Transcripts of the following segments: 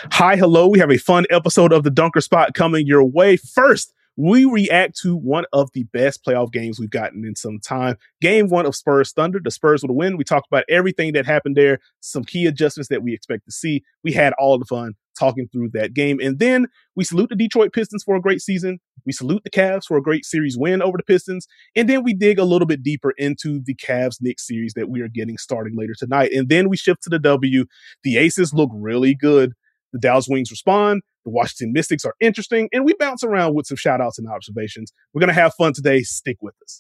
Hi, hello. We have a fun episode of the Dunker Spot coming your way. First, we react to one of the best playoff games we've gotten in some time. Game 1 of Spurs Thunder. The Spurs with a win. We talked about everything that happened there, some key adjustments that we expect to see. We had all the fun talking through that game. And then we salute the Detroit Pistons for a great season. We salute the Cavs for a great series win over the Pistons. And then we dig a little bit deeper into the Cavs-Knicks series that we are getting starting later tonight. And then we shift to the W. The Aces look really good. The Dallas Wings respond. The Washington Mystics are interesting. And we bounce around with some shout outs and observations. We're going to have fun today. Stick with us.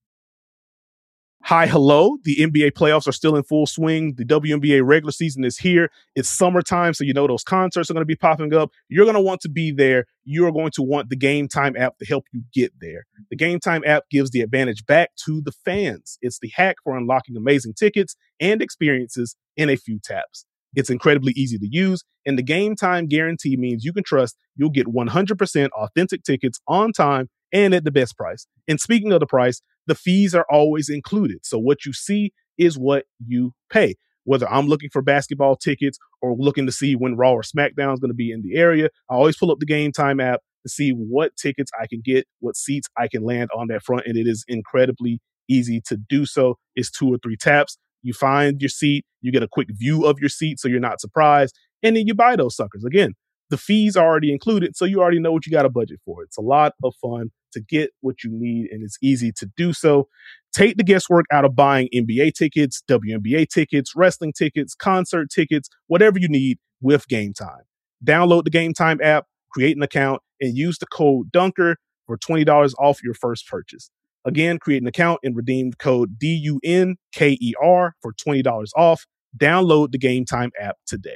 Hi, hello. The NBA playoffs are still in full swing. The WNBA regular season is here. It's summertime, so you know those concerts are going to be popping up. You're going to want to be there. You're going to want the Game Time app to help you get there. The Game Time app gives the advantage back to the fans. It's the hack for unlocking amazing tickets and experiences in a few taps. It's incredibly easy to use, and the Game Time guarantee means you can trust you'll get 100% authentic tickets on time and at the best price. And speaking of the price, the fees are always included. So what you see is what you pay. Whether I'm looking for basketball tickets or looking to see when Raw or SmackDown is going to be in the area, I always pull up the Game Time app to see what tickets I can get, what seats I can land on that front, and it is incredibly easy to do so. It's 2 or 3 taps. You find your seat, you get a quick view of your seat so you're not surprised, and then you buy those suckers. Again, the fees are already included, so you already know what you got to budget for. It's a lot of fun to get what you need, and it's easy to do so. Take the guesswork out of buying NBA tickets, WNBA tickets, wrestling tickets, concert tickets, whatever you need with Game Time. Download the Game Time app, create an account, and use the code DUNKER for $20 off your first purchase. Again, create an account and redeem the code DUNKER for $20 off. Download the Game Time app today.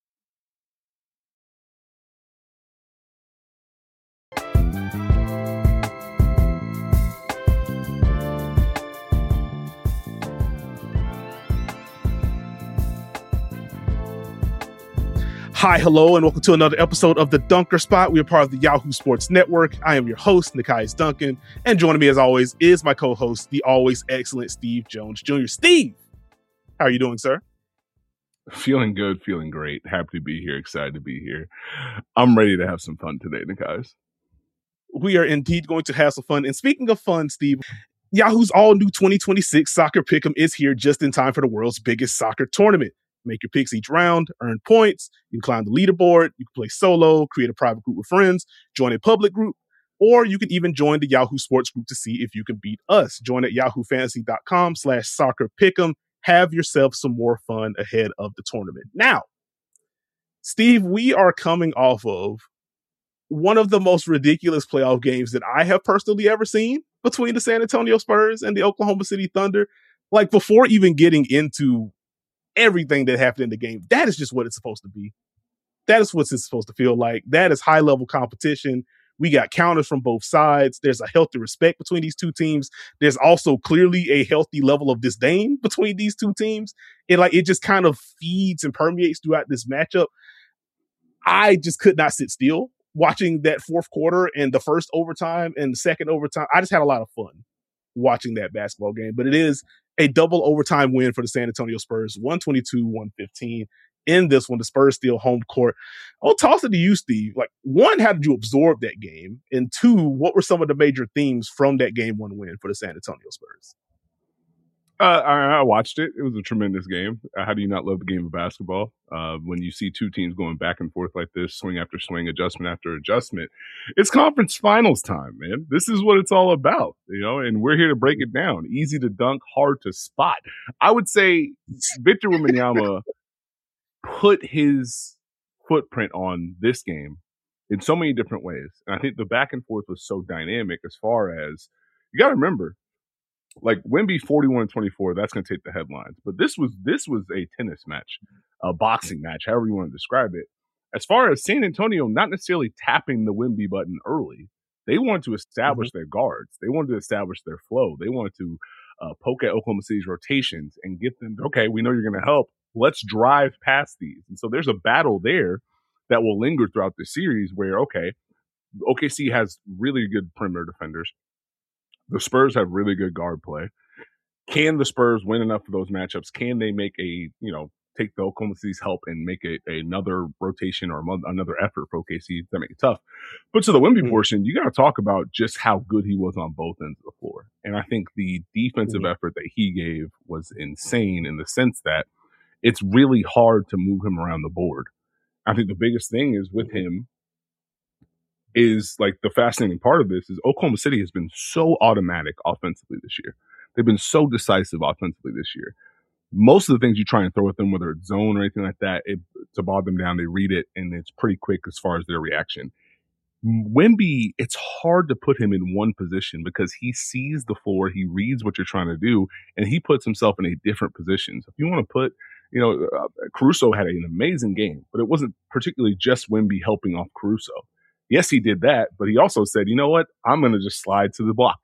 Hi, hello, and welcome to another episode of the Dunker Spot. We are part of the Yahoo Sports Network. I am your host, Nekias Duncan, and joining me as always is my co-host, the always excellent Steve Jones Jr. Steve, how are you doing, sir? Feeling good, feeling great. Happy to be here, excited to be here. I'm ready to have some fun today, Nekias. We are indeed going to have some fun. And speaking of fun, Steve, Yahoo's all-new 2026 Soccer Pick'em is here just in time for the world's biggest soccer tournament. Make your picks each round, earn points, you can climb the leaderboard, you can play solo, create a private group with friends, join a public group, or you can even join the Yahoo Sports group to see if you can beat us. Join at yahoofantasy.com/soccerpick'em. Have yourself some more fun ahead of the tournament. Now, Steve, we are coming off of one of the most ridiculous playoff games that I have personally ever seen between the San Antonio Spurs and the Oklahoma City Thunder. Like, before even getting into everything that happened in the game, that is just what it's supposed to be. That is what it's supposed to feel like. That is high-level competition. We got counters from both sides. There's a healthy respect between these two teams. There's also clearly a healthy level of disdain between these two teams. It just kind of feeds and permeates throughout this matchup. I just could not sit still watching that fourth quarter and the first overtime and the second overtime. I just had a lot of fun watching that basketball game, but it is a double overtime win for the San Antonio Spurs, 122-115. In this one, the Spurs steal home court. I'll toss it to you, Steve. Like, one, how did you absorb that game? And two, what were some of the major themes from that game 1 win for the San Antonio Spurs? I watched it. It was a tremendous game. How do you not love the game of basketball? When you see two teams going back and forth like this, swing after swing, adjustment after adjustment, it's conference finals time, man. This is what it's all about, and we're here to break it down. Easy to dunk, hard to spot. I would say Victor Wembanyama put his footprint on this game in so many different ways. And I think the back and forth was so dynamic as far as, you got to remember, like Wemby 41-24, that's going to take the headlines. But this was a tennis match, a boxing match, however you want to describe it. As far as San Antonio not necessarily tapping the Wemby button early, they wanted to establish their guards. They wanted to establish their flow. They wanted to poke at Oklahoma City's rotations and get them, okay, we know you're going to help. Let's drive past these. And so there's a battle there that will linger throughout the series where, okay, OKC has really good perimeter defenders. The Spurs have really good guard play. Can the Spurs win enough of those matchups? Can they make a take the Oklahoma City's help and make it another rotation or another effort for OKC to make it tough. But to the Wemby portion, you got to talk about just how good he was on both ends of the floor. And I think the defensive effort that he gave was insane in the sense that it's really hard to move him around the board. I think the biggest thing is with him is like the fascinating part of this is Oklahoma City has been so automatic offensively this year. They've been so decisive offensively this year. Most of the things you try and throw at them, whether it's zone or anything like that, to bog them down, they read it and it's pretty quick as far as their reaction. Wemby, it's hard to put him in one position because he sees the floor, he reads what you're trying to do, and he puts himself in a different position. So if you want to put, Caruso had an amazing game, but it wasn't particularly just Wemby helping off Caruso. Yes, he did that, but he also said, you know what? I'm going to just slide to the block.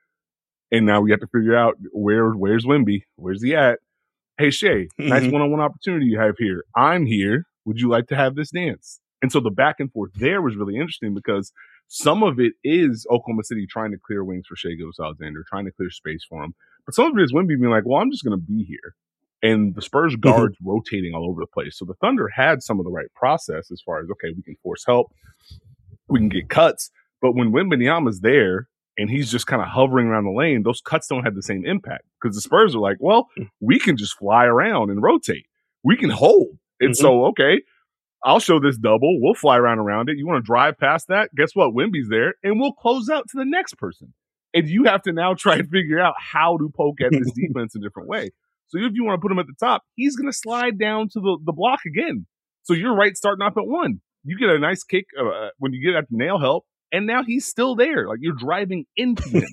And now we have to figure out where's Wemby? Where's he at? Hey, Shai, nice one-on-one opportunity you have here. I'm here. Would you like to have this dance? And so the back and forth there was really interesting because some of it is Oklahoma City trying to clear wings for Shai Gilgeous-Alexander, trying to clear space for him. But some of it is Wemby being like, well, I'm just going to be here. And the Spurs guards rotating all over the place. So the Thunder had some of the right process as far as, okay, we can force help. We can get cuts. But when Wembanyama's there and he's just kind of hovering around the lane, those cuts don't have the same impact because the Spurs are like, well, we can just fly around and rotate. We can hold. And so, okay, I'll show this double. We'll fly around it. You want to drive past that? Guess what? Wemby's there and we'll close out to the next person. And you have to now try and figure out how to poke at this defense in a different way. So if you want to put him at the top, he's going to slide down to the block again. So you're right starting off at one. You get a nice kick when you get at the nail help, and now he's still there. Like you're driving into him.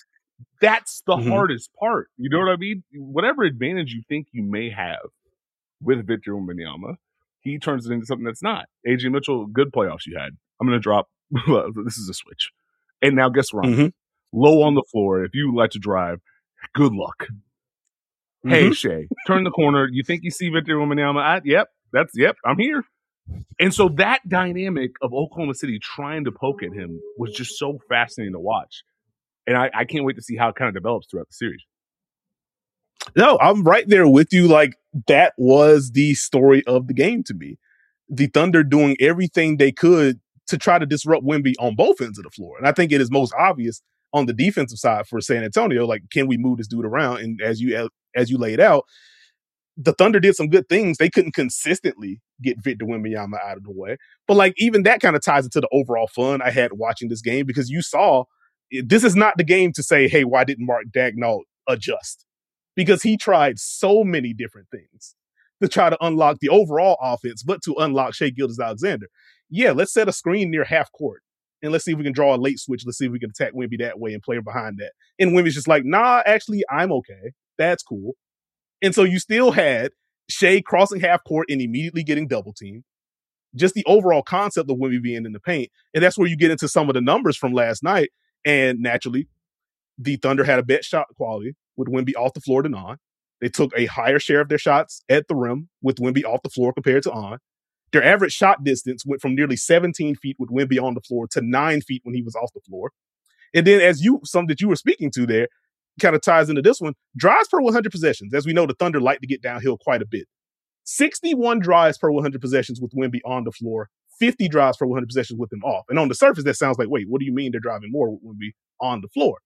That's the hardest part. You know what I mean? Whatever advantage you think you may have with Victor Wembanyama, he turns it into something that's not. AJ Mitchell, good playoffs you had. I'm going to drop. This is a switch. And now guess what? Low on the floor. If you like to drive, good luck. Hey, Shai, turn the corner. You think you see Victor Wembanyama? Yep, I'm here. And so that dynamic of Oklahoma City trying to poke at him was just so fascinating to watch. And I can't wait to see how it kind of develops throughout the series. No, I'm right there with you. Like, that was the story of the game to me. The Thunder doing everything they could to try to disrupt Wemby on both ends of the floor. And I think it is most obvious on the defensive side for San Antonio. Like, can we move this dude around? And as you laid out, the Thunder did some good things. They couldn't consistently get Victor Wembanyama out of the way. But like, even that kind of ties into the overall fun I had watching this game, because you saw this is not the game to say, hey, why didn't Mark Daigneault adjust? Because he tried so many different things to try to unlock the overall offense, but to unlock Shai Gilgeous-Alexander. Yeah, let's set a screen near half court and let's see if we can draw a late switch. Let's see if we can attack Wemby that way and play behind that. And Wemby's just like, nah, actually, I'm okay. That's cool. And so you still had Shai crossing half court and immediately getting double teamed. Just the overall concept of Wemby being in the paint. And that's where you get into some of the numbers from last night. And naturally, the Thunder had a better shot quality with Wemby off the floor than on. They took a higher share of their shots at the rim with Wemby off the floor compared to on. Their average shot distance went from nearly 17 feet with Wemby on the floor to 9 feet when he was off the floor. And then some that you were speaking to there, kind of ties into this one, drives per 100 possessions. As we know, the Thunder like to get downhill quite a bit. 61 drives per 100 possessions with Wemby on the floor, 50 drives per 100 possessions with him off. And on the surface, that sounds like, wait, what do you mean they're driving more with Wemby on the floor?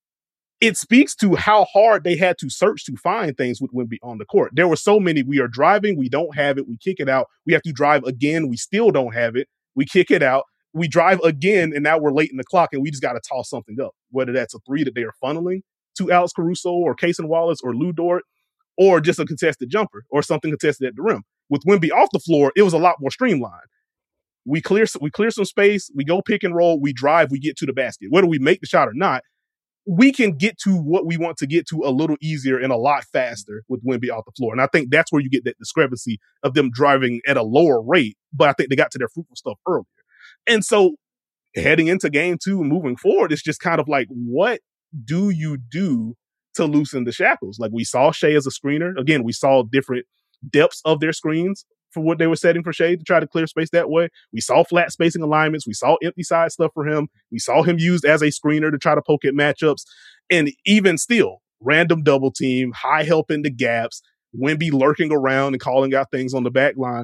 It speaks to how hard they had to search to find things with Wemby on the court. There were so many. We are driving, we don't have it, we kick it out. We have to drive again, we still don't have it. We kick it out. We drive again, and now we're late in the clock, and we just got to toss something up, whether that's a three that they are funneling to Alex Caruso or Cason Wallace or Lou Dort, or just a contested jumper or something contested at the rim. With Wemby off the floor, it was a lot more streamlined. We clear some space, we go pick and roll, we drive, we get to the basket. Whether we make the shot or not, we can get to what we want to get to a little easier and a lot faster with Wemby off the floor. And I think that's where you get that discrepancy of them driving at a lower rate, but I think they got to their fruitful stuff earlier. And so heading into game two and moving forward, it's just kind of like, what do you do to loosen the shackles? Like, we saw Shai as a screener. Again, we saw different depths of their screens for what they were setting for Shai to try to clear space that way. We saw flat spacing alignments. We saw empty side stuff for him. We saw him used as a screener to try to poke at matchups. And even still, random double team, high help in the gaps, Wemby lurking around and calling out things on the back line.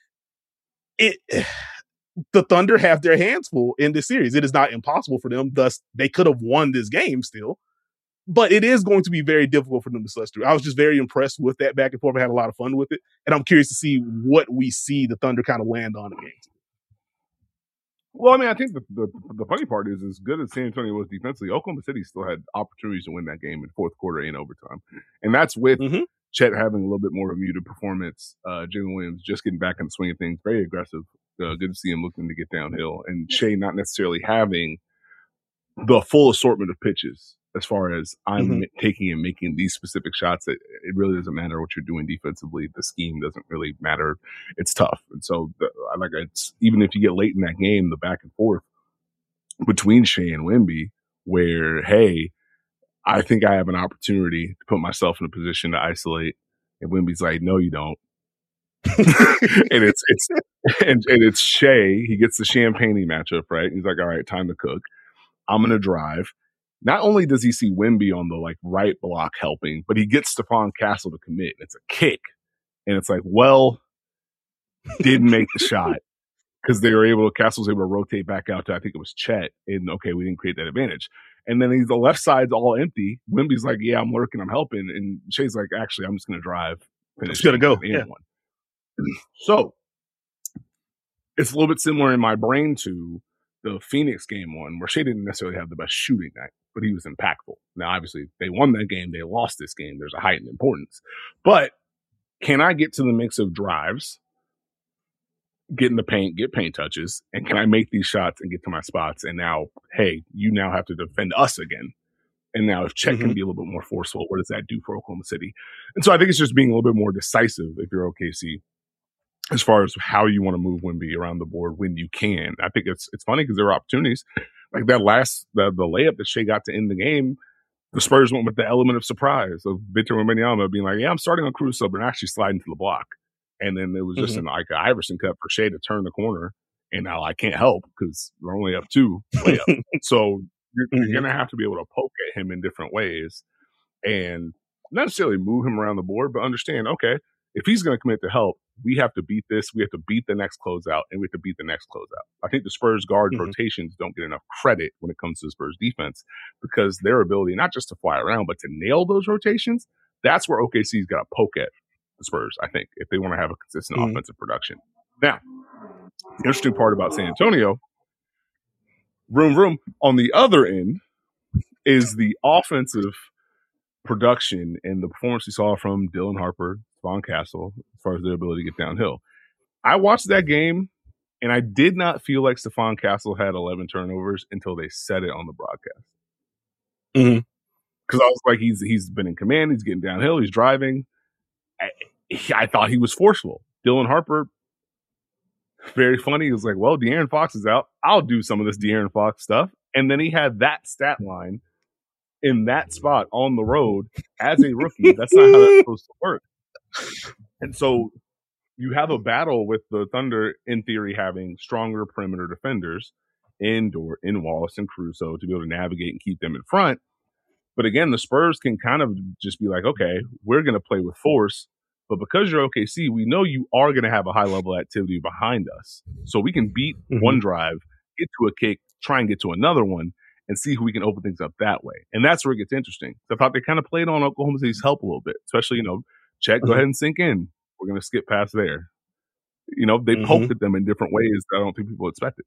The Thunder have their hands full in this series. It is not impossible for them. Thus, they could have won this game still. But it is going to be very difficult for them to suss through. I was just very impressed with that back and forth. I had a lot of fun with it. And I'm curious to see what we see the Thunder kind of land on again. Well, I mean, I think the funny part is, as good as San Antonio was defensively, Oklahoma City still had opportunities to win that game in fourth quarter and overtime. And that's with Chet having a little bit more of a muted performance. Jalen Williams just getting back in the swing of things, very aggressive. Good to see him looking to get downhill. And Shea not necessarily having the full assortment of pitches as far as I'm taking and making these specific shots. It really doesn't matter what you're doing defensively. The scheme doesn't really matter. It's tough. And so, even if you get late in that game, the back and forth between Shea and Wemby, where, hey, I think I have an opportunity to put myself in a position to isolate. And Wemby's like, no, you don't. and it's Shea. He gets the Champagne matchup, right? He's like, all right, time to cook. I'm going to drive. Not only does he see Wemby on the right block helping, but he gets Stephon Castle to commit. It's a kick. And it's like, well, didn't make the shot because Castle was able to rotate back out to, I think it was Chet. And okay, we didn't create that advantage. And then the left side's all empty. Wemby's like, yeah, I'm lurking, I'm helping. And Shea's like, actually, I'm just going to drive. It's going to go. Yeah. So it's a little bit similar in my brain to the Phoenix game one, where Shea didn't necessarily have the best shooting night, but he was impactful. Now, obviously, they won that game. They lost this game. There's a heightened importance. But can I get to the mix of drives, get in the paint, get paint touches, and can I make these shots and get to my spots? And now, hey, you now have to defend us again. And now if Chet can be a little bit more forceful, what does that do for Oklahoma City? And so I think it's just being a little bit more decisive if you're OKC as far as how you want to move Wemby around the board when you can. I think it's funny because there were opportunities. Like that the layup that Shea got to end the game, the Spurs went with the element of surprise of Victor Wembanyama being like, yeah, I'm starting on Caruso, but actually sliding to the block. And then it was just an Iverson cut for Shea to turn the corner. And now I can't help because we're only up 2 layup. So you're going to have to be able to poke at him in different ways and not necessarily move him around the board, but understand, okay, if he's going to commit to help, we have to beat this. We have to beat the next closeout, and we have to beat the next closeout. I think the Spurs guard rotations don't get enough credit when it comes to the Spurs defense because their ability not just to fly around, but to nail those rotations, that's where OKC's got to poke at the Spurs, I think, if they want to have a consistent offensive production. Now, the interesting part about San Antonio, on the other end is the offensive production and the performance we saw from Dylan Harper, Stephon Castle, as far as their ability to get downhill. I watched that game, and I did not feel like Stephon Castle had 11 turnovers until they said it on the broadcast. Because I was like, he's been in command, he's getting downhill, he's driving. I thought he was forceful. Dylan Harper, very funny. He was like, well, De'Aaron Fox is out. I'll do some of this De'Aaron Fox stuff. And then he had that stat line in that spot on the road as a rookie. That's not how that's supposed to work. And so you have a battle with the Thunder, in theory, having stronger perimeter defenders in Wallace and Caruso to be able to navigate and keep them in front. But again, the Spurs can kind of just be like, okay, we're going to play with force. But because you're OKC, we know you are going to have a high level of activity behind us. So we can beat one drive, get to a kick, try and get to another one, and see who we can open things up that way. And that's where it gets interesting. So I thought they kind of played on Oklahoma City's help a little bit, especially, Chet, go ahead and sink in. We're going to skip past there. They poked at them in different ways that I don't think people expected.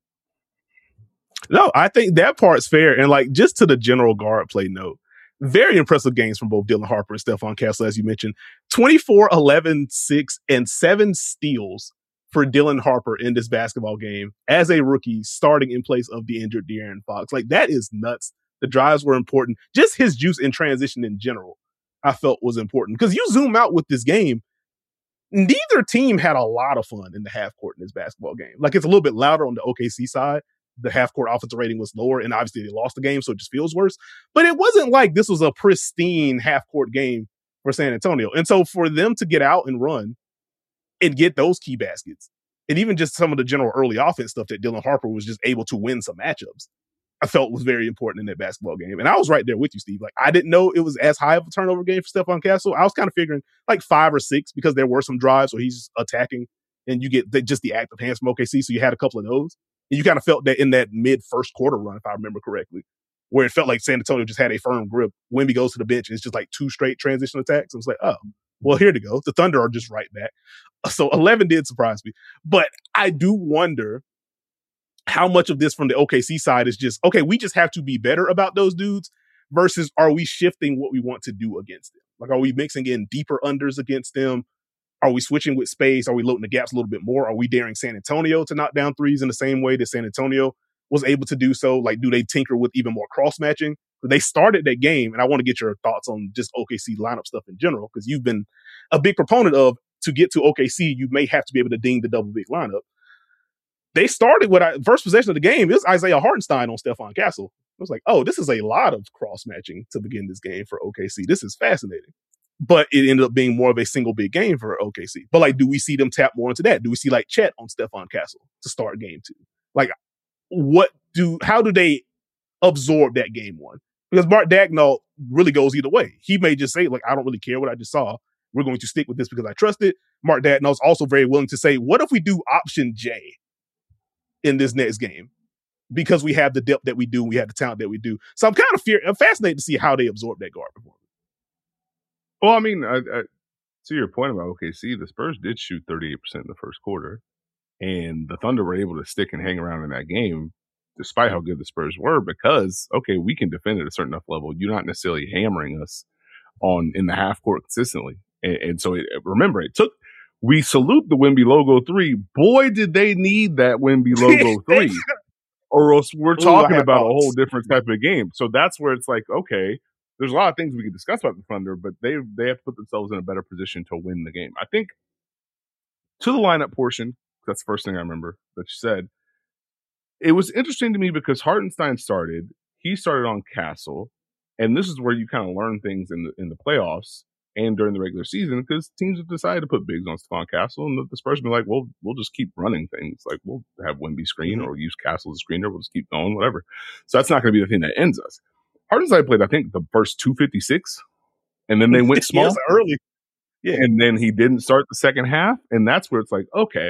No, I think that part's fair. And just to the general guard play note, very impressive games from both Dylan Harper and Stephon Castle, as you mentioned. 24, 11, 6, and 7 steals for Dylan Harper in this basketball game as a rookie starting in place of the injured De'Aaron Fox. That is nuts. The drives were important. Just his juice in transition in general, I felt was important. Because you zoom out with this game, neither team had a lot of fun in the half court in this basketball game. It's a little bit louder on the OKC side. The half court offensive rating was lower, and obviously they lost the game, so it just feels worse. But it wasn't like this was a pristine half court game for San Antonio. And so for them to get out and run and get those key baskets, and even just some of the general early offense stuff that Dylan Harper was just able to win some matchups, I felt was very important in that basketball game. And I was right there with you, Steve. Like, I didn't know it was as high of a turnover game for Stephon Castle. I was kind of figuring like 5 or 6 because there were some drives where he's attacking and you get just the active hands from OKC. So you had a couple of those. And you kind of felt that in that mid first quarter run, if I remember correctly, where it felt like San Antonio just had a firm grip. Wemby goes to the bench and it's just like 2 straight transition attacks. And it's like, oh, well, here to go. The Thunder are just right back. So 11 did surprise me. But I do wonder how much of this from the OKC side is just, okay, we just have to be better about those dudes versus are we shifting what we want to do against them? Like, are we mixing in deeper unders against them? Are we switching with space? Are we loading the gaps a little bit more? Are we daring San Antonio to knock down threes in the same way that San Antonio was able to do so? Like, do they tinker with even more cross matching? They started that game, and I want to get your thoughts on just OKC lineup stuff in general, because you've been a big proponent of, to get to OKC, you may have to be able to ding the double big lineup. They started with first possession of the game. It was Isaiah Hartenstein on Stephon Castle. I was like, oh, this is a lot of cross matching to begin this game for OKC. This is fascinating. But it ended up being more of a single big game for OKC. But like, do we see them tap more into that? Do we see like Chet on Stephon Castle to start game 2? Like, how do they absorb that game 1? Because Mark Daigneault really goes either way. He may just say, like, I don't really care what I just saw. We're going to stick with this because I trust it. Mark Daigneault's also very willing to say, what if we do option J in this next game? Because we have the depth that we do, we have the talent that we do. So I'm fascinated to see how they absorb that guard performance. Well, I mean, to your point about OKC, the Spurs did shoot 38% in the first quarter, and the Thunder were able to stick and hang around in that game, despite how good the Spurs were, because, okay, we can defend at a certain enough level. You're not necessarily hammering us in the half court consistently. And so remember, we salute the Wemby logo 3. Boy, did they need that Wemby logo 3. Or else we're talking about a whole different type of game. So that's where it's like, okay, there's a lot of things we can discuss about the Thunder, but they have to put themselves in a better position to win the game. I think to the lineup portion, that's the first thing I remember that you said, it was interesting to me because Hartenstein started. He started on Castle, and this is where you kind of learn things in the playoffs and during the regular season, because teams have decided to put bigs on Stephon Castle, and the Spurs have been like, well, we'll just keep running things. Like, we'll have Wemby screen or use Castle as a screener. We'll just keep going, whatever. So that's not going to be the thing that ends us. Hartenstein played, I think, the first 256, and then they went small early. Yeah. And then he didn't start the second half, and that's where it's like, okay,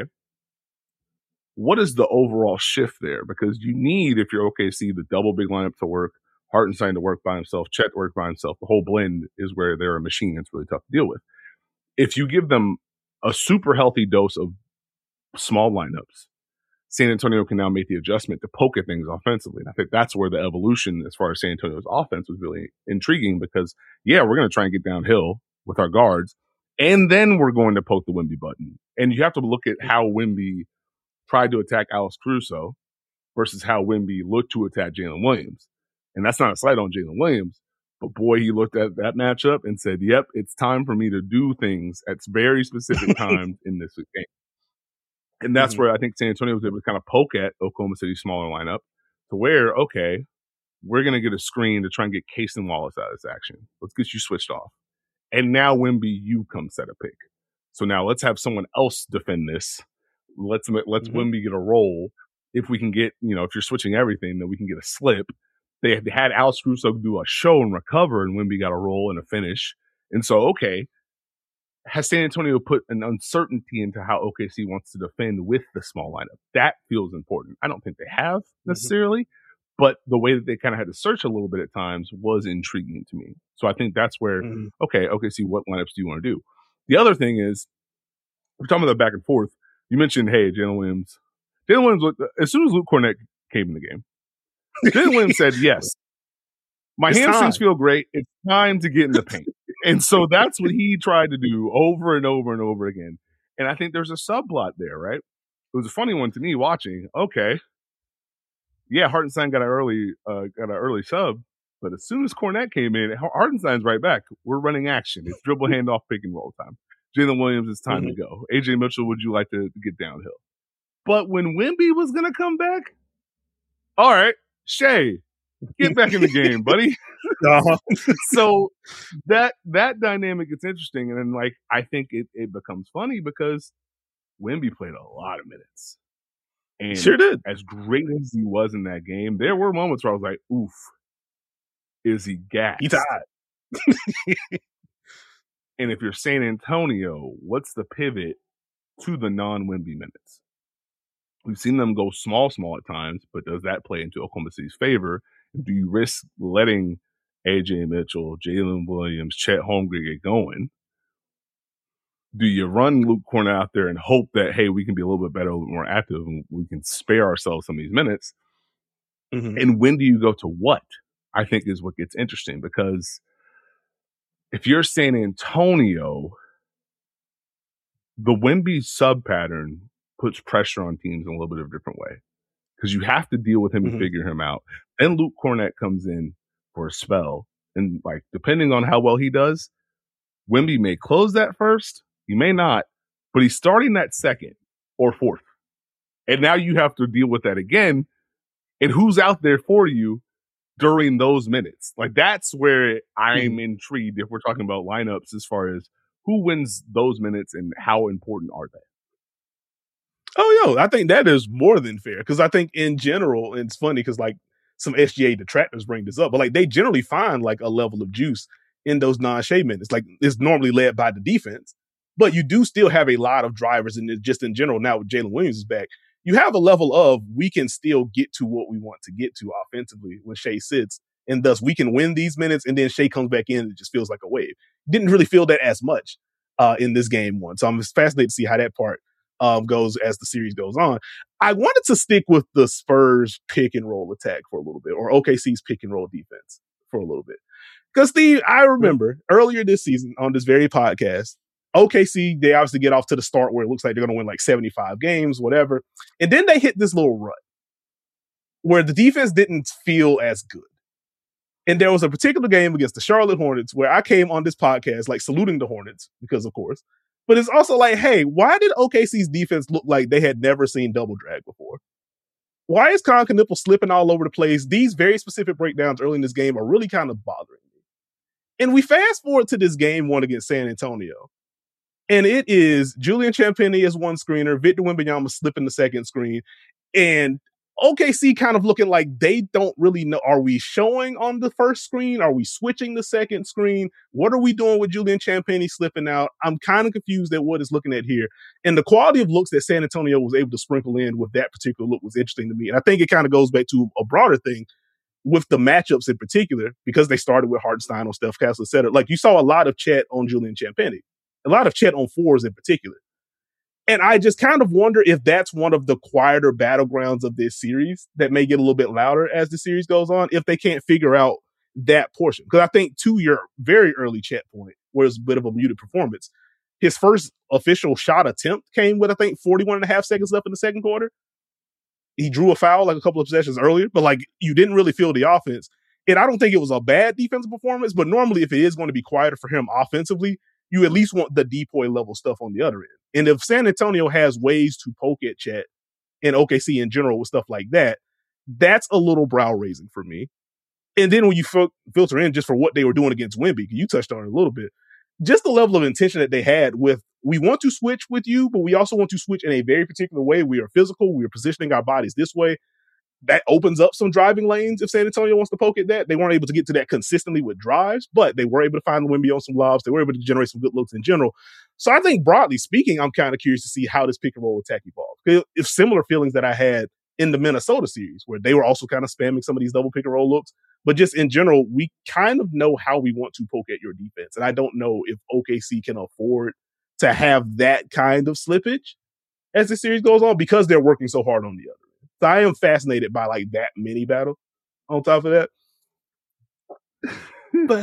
what is the overall shift there? Because you need, if you're OKC, the double big lineup to work, Hartenstein to work by himself, Chet to work by himself. The whole blend is where they're a machine that's really tough to deal with. If you give them a super healthy dose of small lineups, San Antonio can now make the adjustment to poke at things offensively. And I think that's where the evolution as far as San Antonio's offense was really intriguing, because, yeah, we're going to try and get downhill with our guards, and then we're going to poke the Wemby button. And you have to look at how Wemby tried to attack Alex Caruso versus how Wemby looked to attack Jalen Williams. And that's not a slight on Jalen Williams, but boy, he looked at that matchup and said, yep, it's time for me to do things at very specific times in this game. And that's where I think San Antonio was able to kind of poke at Oklahoma City's smaller lineup to where, okay, we're going to get a screen to try and get Cason Wallace out of this action. Let's get you switched off. And now Wemby, you come set a pick. So now let's have someone else defend this. Let's Wemby get a roll. If we can get, if you're switching everything, then we can get a slip. They had Alex Caruso do a show and recover, and Wemby got a roll and a finish. And so, okay, has San Antonio put an uncertainty into how OKC wants to defend with the small lineup? That feels important. I don't think they have necessarily, but the way that they kind of had to search a little bit at times was intriguing to me. So I think that's where, okay, OKC, what lineups do you want to do? The other thing is, we're talking about the back and forth. You mentioned, hey, Jalen Williams. Jalen Williams, as soon as Luke Cornett came in the game, Jalen Williams said, yes, my hamstrings feel great. It's time to get in the paint. And so that's what he tried to do over and over and over again. And I think there's a subplot there, right? It was a funny one to me watching. Okay, yeah, Hartenstein got an early sub, but as soon as Cornett came in, Hartenstein's right back. We're running action. It's dribble, handoff, pick and roll time. Jalen Williams, it's time to go. AJ Mitchell, would you like to get downhill? But when Wemby was going to come back, all right, Shea, get back in the game, buddy. So that dynamic is interesting. And then, I think it becomes funny because Wemby played a lot of minutes. And Sure did. as great as he was in that game, there were moments where I was like, oof, is he gassed? He tied. And if you're San Antonio, what's the pivot to the non-Wemby minutes? We've seen them go small at times, but does that play into Oklahoma City's favor? Do you risk letting AJ Mitchell, Jalen Williams, Chet Holmgren get going? Do you run Luke Kornet out there and hope that, hey, we can be a little bit better, a little bit more active, and we can spare ourselves some of these minutes? Mm-hmm. And when do you go to what? I think is what gets interesting, because if you're San Antonio, the Wemby sub pattern puts pressure on teams in a little bit of a different way, because you have to deal with him and figure him out. Then Luke Kornet comes in for a spell, and like depending on how well he does, Wemby may close that first, he may not, but he's starting that second or fourth, and now you have to deal with that again. And who's out there for you during those minutes? Like that's where I'm intrigued if we're talking about lineups, as far as who wins those minutes and how important are they? Oh, yo, I think that is more than fair, because I think in general, and it's funny because like some SGA detractors bring this up, but like they generally find like a level of juice in those non-Shea minutes. Like it's normally led by the defense, but you do still have a lot of drivers, and just in general now with Jalen Williams is back, you have a level of we can still get to what we want to get to offensively when Shea sits, and thus we can win these minutes, and then Shea comes back in and it just feels like a wave. Didn't really feel that as much in this game one, so I'm just fascinated to see how that part goes as the series goes on. I wanted to stick with the Spurs pick and roll attack for a little bit, or OKC's pick and roll defense for a little bit. Because Steve, I remember earlier this season on this very podcast, OKC, they obviously get off to the start where it looks like they're going to win like 75 games, whatever. And then they hit this little rut where the defense didn't feel as good. And there was a particular game against the Charlotte Hornets where I came on this podcast like saluting the Hornets, because of course. But it's also like, hey, why did OKC's defense look like they had never seen double drag before? Why is Con Knipple slipping all over the place? These very specific breakdowns early in this game are really kind of bothering me. And we fast forward to this game one against San Antonio. And it is Julian Champagnie as one screener, Victor Wembanyama slipping the second screen, and OKC kind of looking like they don't really know. Are we showing on the first screen? Are we switching the second screen? What are we doing with Julian Champagnie slipping out? I'm kind of confused at what it's looking at here. And the quality of looks that San Antonio was able to sprinkle in with that particular look was interesting to me. And I think it kind of goes back to a broader thing with the matchups in particular, because they started with Hartenstein on Steph Castle, et cetera. Like you saw a lot of Chet on Julian Champagnie, a lot of Chet on fours in particular. And I just kind of wonder if that's one of the quieter battlegrounds of this series that may get a little bit louder as the series goes on, if they can't figure out that portion. Because I think to your very early Chet point, where it's a bit of a muted performance, his first official shot attempt came with, I think, 41 and a half seconds left in the second quarter. He drew a foul like a couple of possessions earlier, but like you didn't really feel the offense. And I don't think it was a bad defensive performance, but normally if it is going to be quieter for him offensively, you at least want the depoy level stuff on the other end. And if San Antonio has ways to poke at Chet and OKC in general with stuff like that, that's a little brow raising for me. And then when you filter in just for what they were doing against Wemby, you touched on it a little bit, just the level of intention that they had with, we want to switch with you, but we also want to switch in a very particular way. We are physical. We are positioning our bodies this way. That opens up some driving lanes if San Antonio wants to poke at that. They weren't able to get to that consistently with drives, but they were able to find Wemby on some lobs. They were able to generate some good looks in general. So I think broadly speaking, I'm kind of curious to see how this pick and roll attack evolves. If similar feelings that I had in the Minnesota series, where they were also kind of spamming some of these double pick and roll looks, but just in general, we kind of know how we want to poke at your defense. And I don't know if OKC can afford to have that kind of slippage as the series goes on, because they're working so hard on the other. So I am fascinated by like that mini battle on top of that. But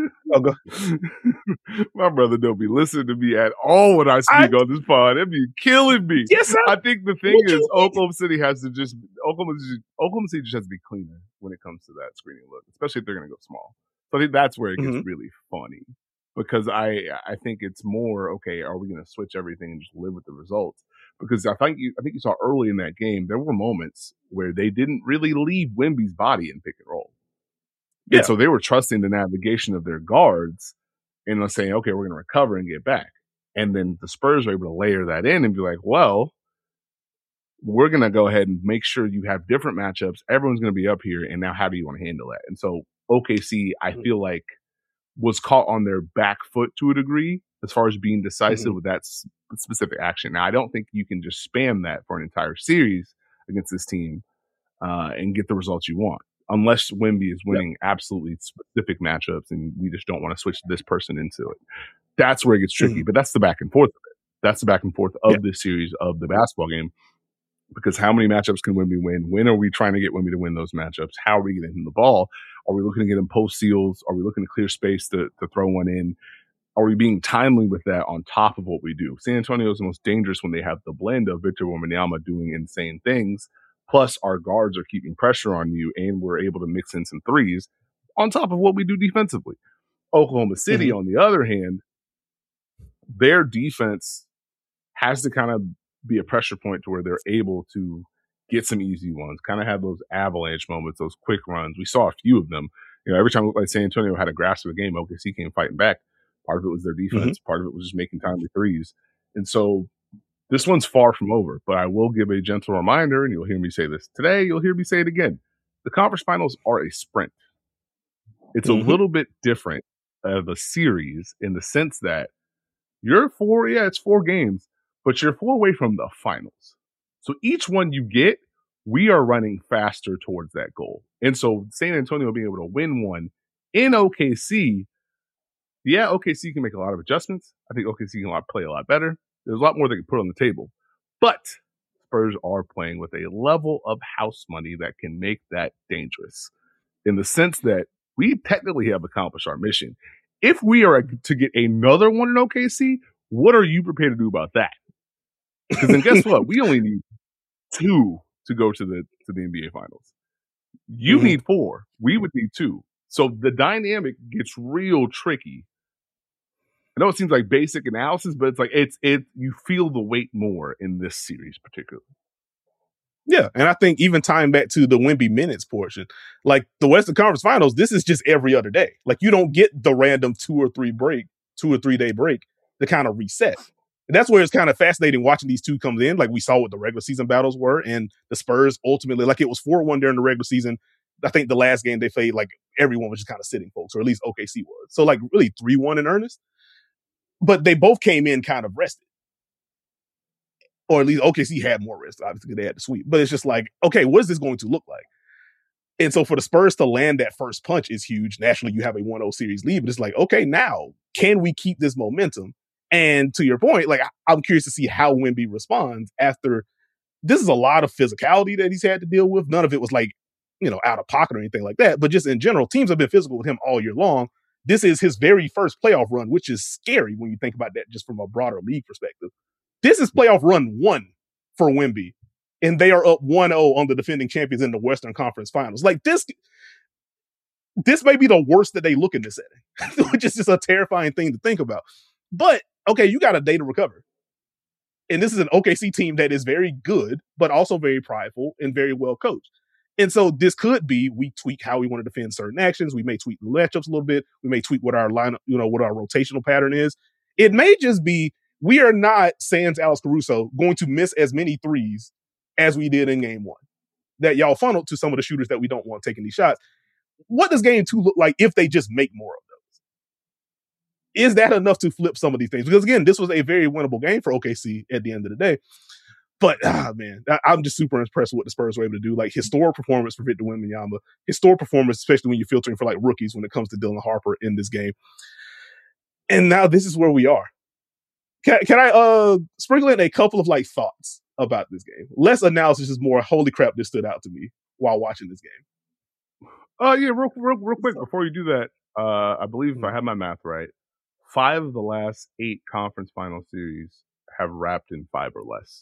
my brother don't be listening to me at all when I speak on this pod. It'd be killing me. Yes, I think the thing is Oklahoma City just has to be cleaner when it comes to that screening look, especially if they're going to go small. So I think that's where it gets really funny, because I think it's more, okay, are we going to switch everything and just live with the results? Because I think you saw early in that game, there were moments where they didn't really leave Wemby's body in pick and roll. Yeah. And so they were trusting the navigation of their guards and saying, okay, we're going to recover and get back. And then the Spurs are able to layer that in and be like, well, we're going to go ahead and make sure you have different matchups. Everyone's going to be up here. And now how do you want to handle that? And so OKC, I feel like, was caught on their back foot to a degree as far as being decisive with that specific action. Now, I don't think you can just spam that for an entire series against this team and get the results you want, unless Wemby is winning absolutely specific matchups and we just don't want to switch this person into it. That's where it gets tricky, but that's the back and forth of it. That's the back and forth of this series of the basketball game, because how many matchups can Wemby win? When are we trying to get Wemby to win those matchups? How are we getting him the ball? Are we looking to get him post seals? Are we looking to clear space to throw one in? Are we being timely with that on top of what we do? San Antonio is the most dangerous when they have the blend of Victor Wembanyama doing insane things, plus our guards are keeping pressure on you, and we're able to mix in some threes on top of what we do defensively. Oklahoma City, on the other hand, their defense has to kind of be a pressure point to where they're able to get some easy ones, kind of have those avalanche moments, those quick runs. We saw a few of them. Every time it looked like San Antonio had a grasp of the game, OKC came fighting back. Part of it was their defense. Part of it was just making timely threes. And so this one's far from over, but I will give a gentle reminder, and you'll hear me say this today, you'll hear me say it again. The conference finals are a sprint. It's a little bit different of a series in the sense that it's 4 games, but you're 4 away from the finals. So each one you get, we are running faster towards that goal. And so San Antonio being able to win one in OKC, OKC can make a lot of adjustments. I think OKC can play a lot better. There's a lot more they can put on the table. But Spurs are playing with a level of house money that can make that dangerous, in the sense that we technically have accomplished our mission. If we are to get another one in OKC, what are you prepared to do about that? Because then guess what? We only need 2 to go to the NBA Finals. You need 4. We would need 2. So the dynamic gets real tricky. I know it seems like basic analysis, but it's like you feel the weight more in this series particularly. Yeah, and I think even tying back to the Wemby minutes portion, like the Western Conference Finals, this is just every other day. Like you don't get the random 2 or 3 day break to kind of reset. And that's where it's kind of fascinating watching these two come in. Like we saw what the regular season battles were, and the Spurs ultimately, like it was 4-1 during the regular season. I think the last game they played, like everyone was just kind of sitting folks, or at least OKC was. So like really 3-1 in earnest. But they both came in kind of rested. Or at least OKC had more rest. Obviously, they had to sweep. But it's just like, okay, what is this going to look like? And so for the Spurs to land that first punch is huge. Nationally, you have a 1-0 series lead. But it's like, okay, now, can we keep this momentum? And to your point, like, I'm curious to see how Wemby responds after. This is a lot of physicality that he's had to deal with. None of it was like, out of pocket or anything like that. But just in general, teams have been physical with him all year long. This is his very first playoff run, which is scary when you think about that just from a broader league perspective. This is playoff run 1 for Wemby, and they are up 1-0 on the defending champions in the Western Conference Finals. Like this may be the worst that they look in this setting, which is just a terrifying thing to think about. But, okay, you got a day to recover. And this is an OKC team that is very good, but also very prideful and very well coached. And so this could be, we tweak how we want to defend certain actions. We may tweak the matchups a little bit. We may tweak what our lineup, what our rotational pattern is. It may just be, we are not, sans Alex Caruso, going to miss as many threes as we did in game 1. That y'all funneled to some of the shooters that we don't want taking these shots. What does game 2 look like if they just make more of those? Is that enough to flip some of these things? Because again, this was a very winnable game for OKC at the end of the day. But, man, I'm just super impressed with what the Spurs were able to do. Like, historic performance for Victor Wembanyama. Historic performance, especially when you're filtering for, like, rookies when it comes to Dylan Harper in this game. And now this is where we are. Can I sprinkle in a couple of, like, thoughts about this game? Less analysis, is more, holy crap, this stood out to me while watching this game. Yeah, real quick, before you do that, I believe if I have my math right, 5 of the last 8 conference final series have wrapped in 5 or less.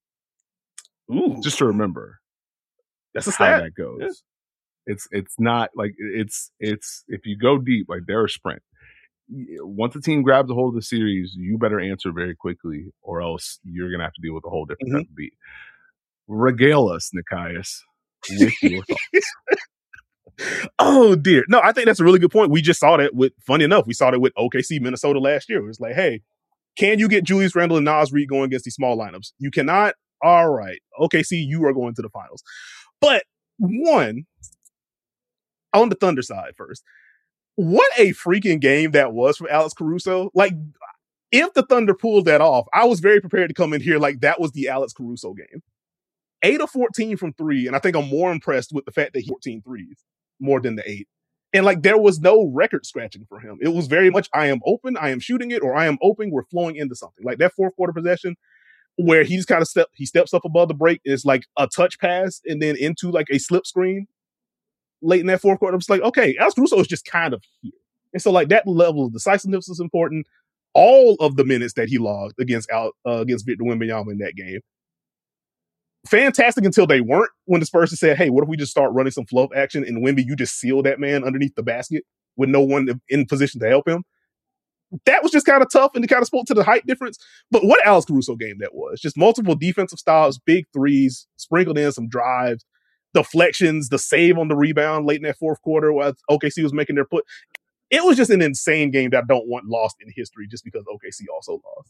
Ooh. Just to remember, that's how stat. That goes. Yeah. It's not like it's if you go deep, like they're a sprint. Once a team grabs a hold of the series, you better answer very quickly, or else you're gonna have to deal with a whole different type of beat. Regale us, Nikias, with your thoughts. Oh dear, no, I think that's a really good point. We just saw that funny enough, we saw that with OKC Minnesota last year. It was like, hey, can you get Julius Randle and Naz Reid going against these small lineups? You cannot all right, OKC, you are going to the finals. But one, on the Thunder side first, what a freaking game that was from Alex Caruso. Like, if the Thunder pulled that off, I was very prepared to come in here like that was the Alex Caruso game. 8 of 14 from three, and I think I'm more impressed with the fact that he 14 threes more than the 8. And like there was no record scratching for him. It was very much I am open, I am shooting it, or I am open, we're flowing into something. Like that fourth quarter possession where he just kind of steps up above the break is like a touch pass and then into like a slip screen late in that fourth quarter. I'm just like, okay, Alex Caruso is just kind of here. And so like that level of decisiveness is important. All of the minutes that he logged against Victor Wembanyama in that game, fantastic until they weren't, when the Spurs said, hey, what if we just start running some flow action and Wemby, you just seal that man underneath the basket with no one in position to help him. That was just kind of tough, and it kind of spoke to the height difference. But what Alex Caruso game that was. Just multiple defensive styles, big threes, sprinkled in some drives, deflections, the save on the rebound late in that fourth quarter while OKC was making their put. It was just an insane game that I don't want lost in history just because OKC also lost.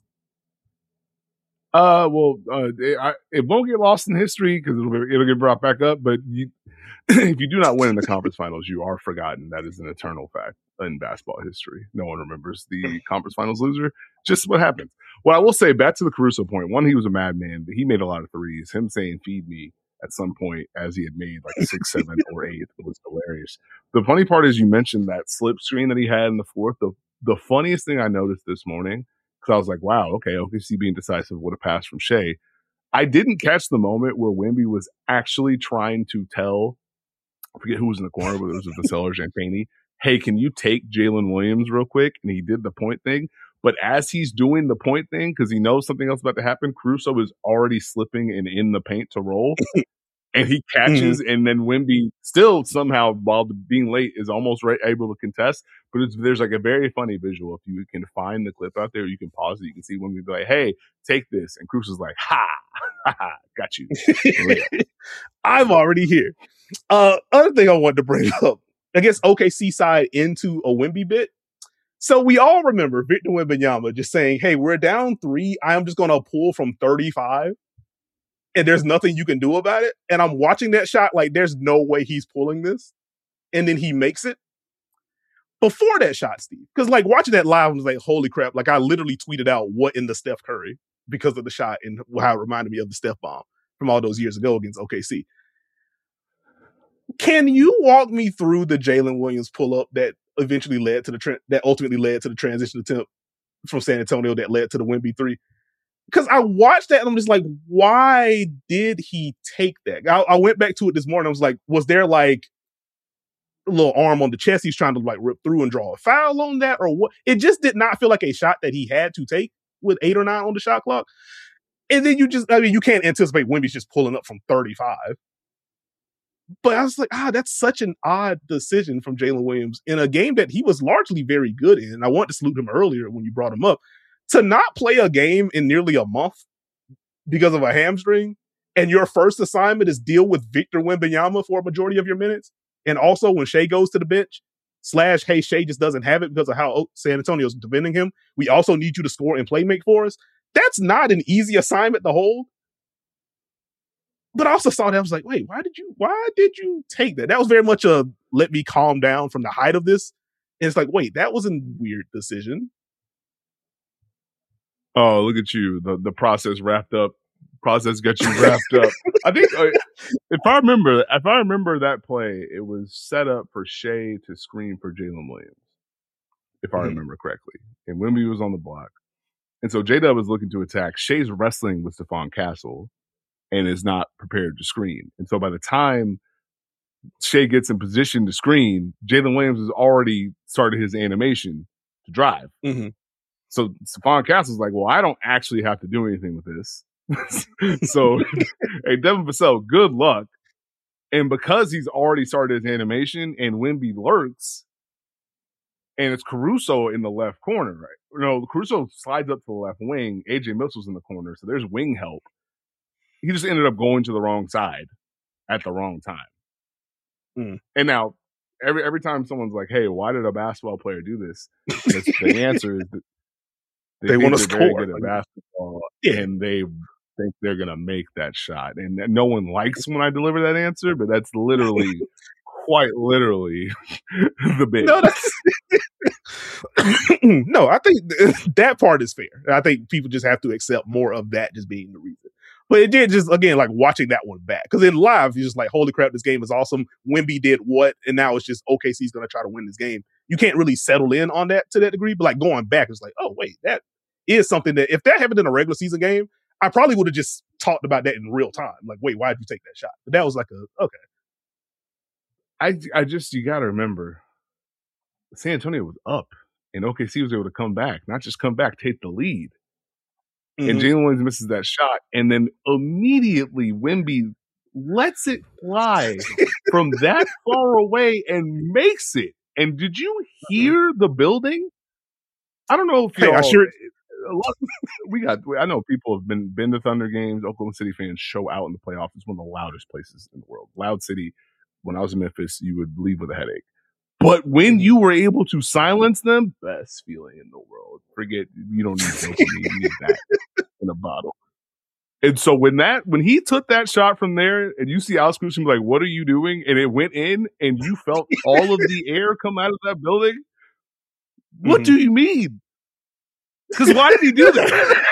It won't get lost in history because it'll get brought back up. But if you do not win in the conference finals, you are forgotten. That is an eternal fact in basketball history. No one remembers the conference finals loser. Just what happens. What I will say, back to the Caruso point, one, he was a madman. He made a lot of threes. Him saying "feed me" at some point, as he had made like 6, 7, or 8, was hilarious. The funny part is you mentioned that slip screen that he had in the fourth. The funniest thing I noticed this morning, because I was like, wow, okay, OKC being decisive with a pass from Shea. I didn't catch the moment where Wemby was actually trying to tell, I forget who was in the corner, whether it was Vassell or Champagny, hey, can you take Jalen Williams real quick? And he did the point thing. But as he's doing the point thing, because he knows something else about to happen, Caruso is already slipping and in the paint to roll. And he catches, and then Wemby still somehow, while being late, is almost able to contest. But there's like a very funny visual. If you can find the clip out there, you can pause it. You can see Wemby be like, hey, take this. And Cruz is like, ha, got you. I'm already here. Other thing I wanted to bring up, I guess OKC side into a Wemby bit. So we all remember Victor Wembanyama just saying, hey, we're down 3. I'm just going to pull from 35. And there's nothing you can do about it. And I'm watching that shot like there's no way he's pulling this. And then he makes it. Before that shot, Steve, because like watching that live, I was like, holy crap. Like I literally tweeted out what in the Steph Curry because of the shot and how it reminded me of the Steph bomb from all those years ago against OKC. Can you walk me through the Jalen Williams pull-up that eventually led to ultimately led to the transition attempt from San Antonio that led to the Wemby 3? Because I watched that and I'm just like, why did he take that? I went back to it this morning. I was like, was there like a little arm on the chest he's trying to like rip through and draw a foul on that or what? It just did not feel like a shot that he had to take with 8 or 9 on the shot clock. And then you can't anticipate Wemby's just pulling up from 35. But I was like, that's such an odd decision from Jalen Williams in a game that he was largely very good in. I wanted to salute him earlier when you brought him up. To not play a game in nearly a month because of a hamstring, and your first assignment is deal with Victor Wembanyama for a majority of your minutes, and also when Shea goes to the bench, / hey, Shea just doesn't have it because of how San Antonio's defending him. We also need you to score and play make for us. That's not an easy assignment to hold. But I also saw that, I was like, wait, why did you take that? That was very much a let me calm down from the height of this. And it's like, wait, that was a weird decision. Oh, look at you. The process wrapped up. Process got you wrapped up. I think if I remember that play, it was set up for Shea to screen for Jalen Williams, if I remember correctly. And Wemby was on the block. And so J-Dub is looking to attack. Shea's wrestling with Stephon Castle and is not prepared to screen. And so by the time Shea gets in position to screen, Jalen Williams has already started his animation to drive. Mm-hmm. So Stephon Castle's like, well, I don't actually have to do anything with this. So, hey, Devin Vassell, good luck. And because he's already started his animation and Wemby lurks, and it's Caruso in the left corner, right? No, Caruso slides up to the left wing. AJ Mitchell's in the corner, so there's wing help. He just ended up going to the wrong side at the wrong time. Mm. And now, every time someone's like, hey, why did a basketball player do this? The answer is that they want to score. Very good at basketball, and they think they're going to make that shot. And no one likes when I deliver that answer, but that's literally, quite literally, the big. No, no, I think that part is fair. I think people just have to accept more of that just being the reason. But it did just, again, like watching that one back. Because in live, you're just like, holy crap, this game is awesome. Wemby did what? And now it's just OKC's going to try to win this game. You can't really settle in on that to that degree. But like going back, it's like, oh, wait, that is something that if that happened in a regular season game, I probably would have just talked about that in real time. Like, wait, why did you take that shot? But that was like okay. I just, you got to remember, San Antonio was up and OKC was able to come back, not just come back, take the lead. Mm-hmm. And Jalen Williams misses that shot. And then immediately Wemby lets it fly from that far away and makes it. And did you hear the building? I don't know if I know people have been to Thunder games. Oklahoma City fans show out in the playoffs. It's one of the loudest places in the world. Loud city. When I was in Memphis, you would leave with a headache. But when you were able to silence them, best feeling in the world. Forget, you don't need dopamine, you need that in a bottle. And so when he took that shot from there, and you see Alex Crucian be like, "What are you doing?" and it went in, and you felt all of the air come out of that building. What do you mean? Because why did he do that?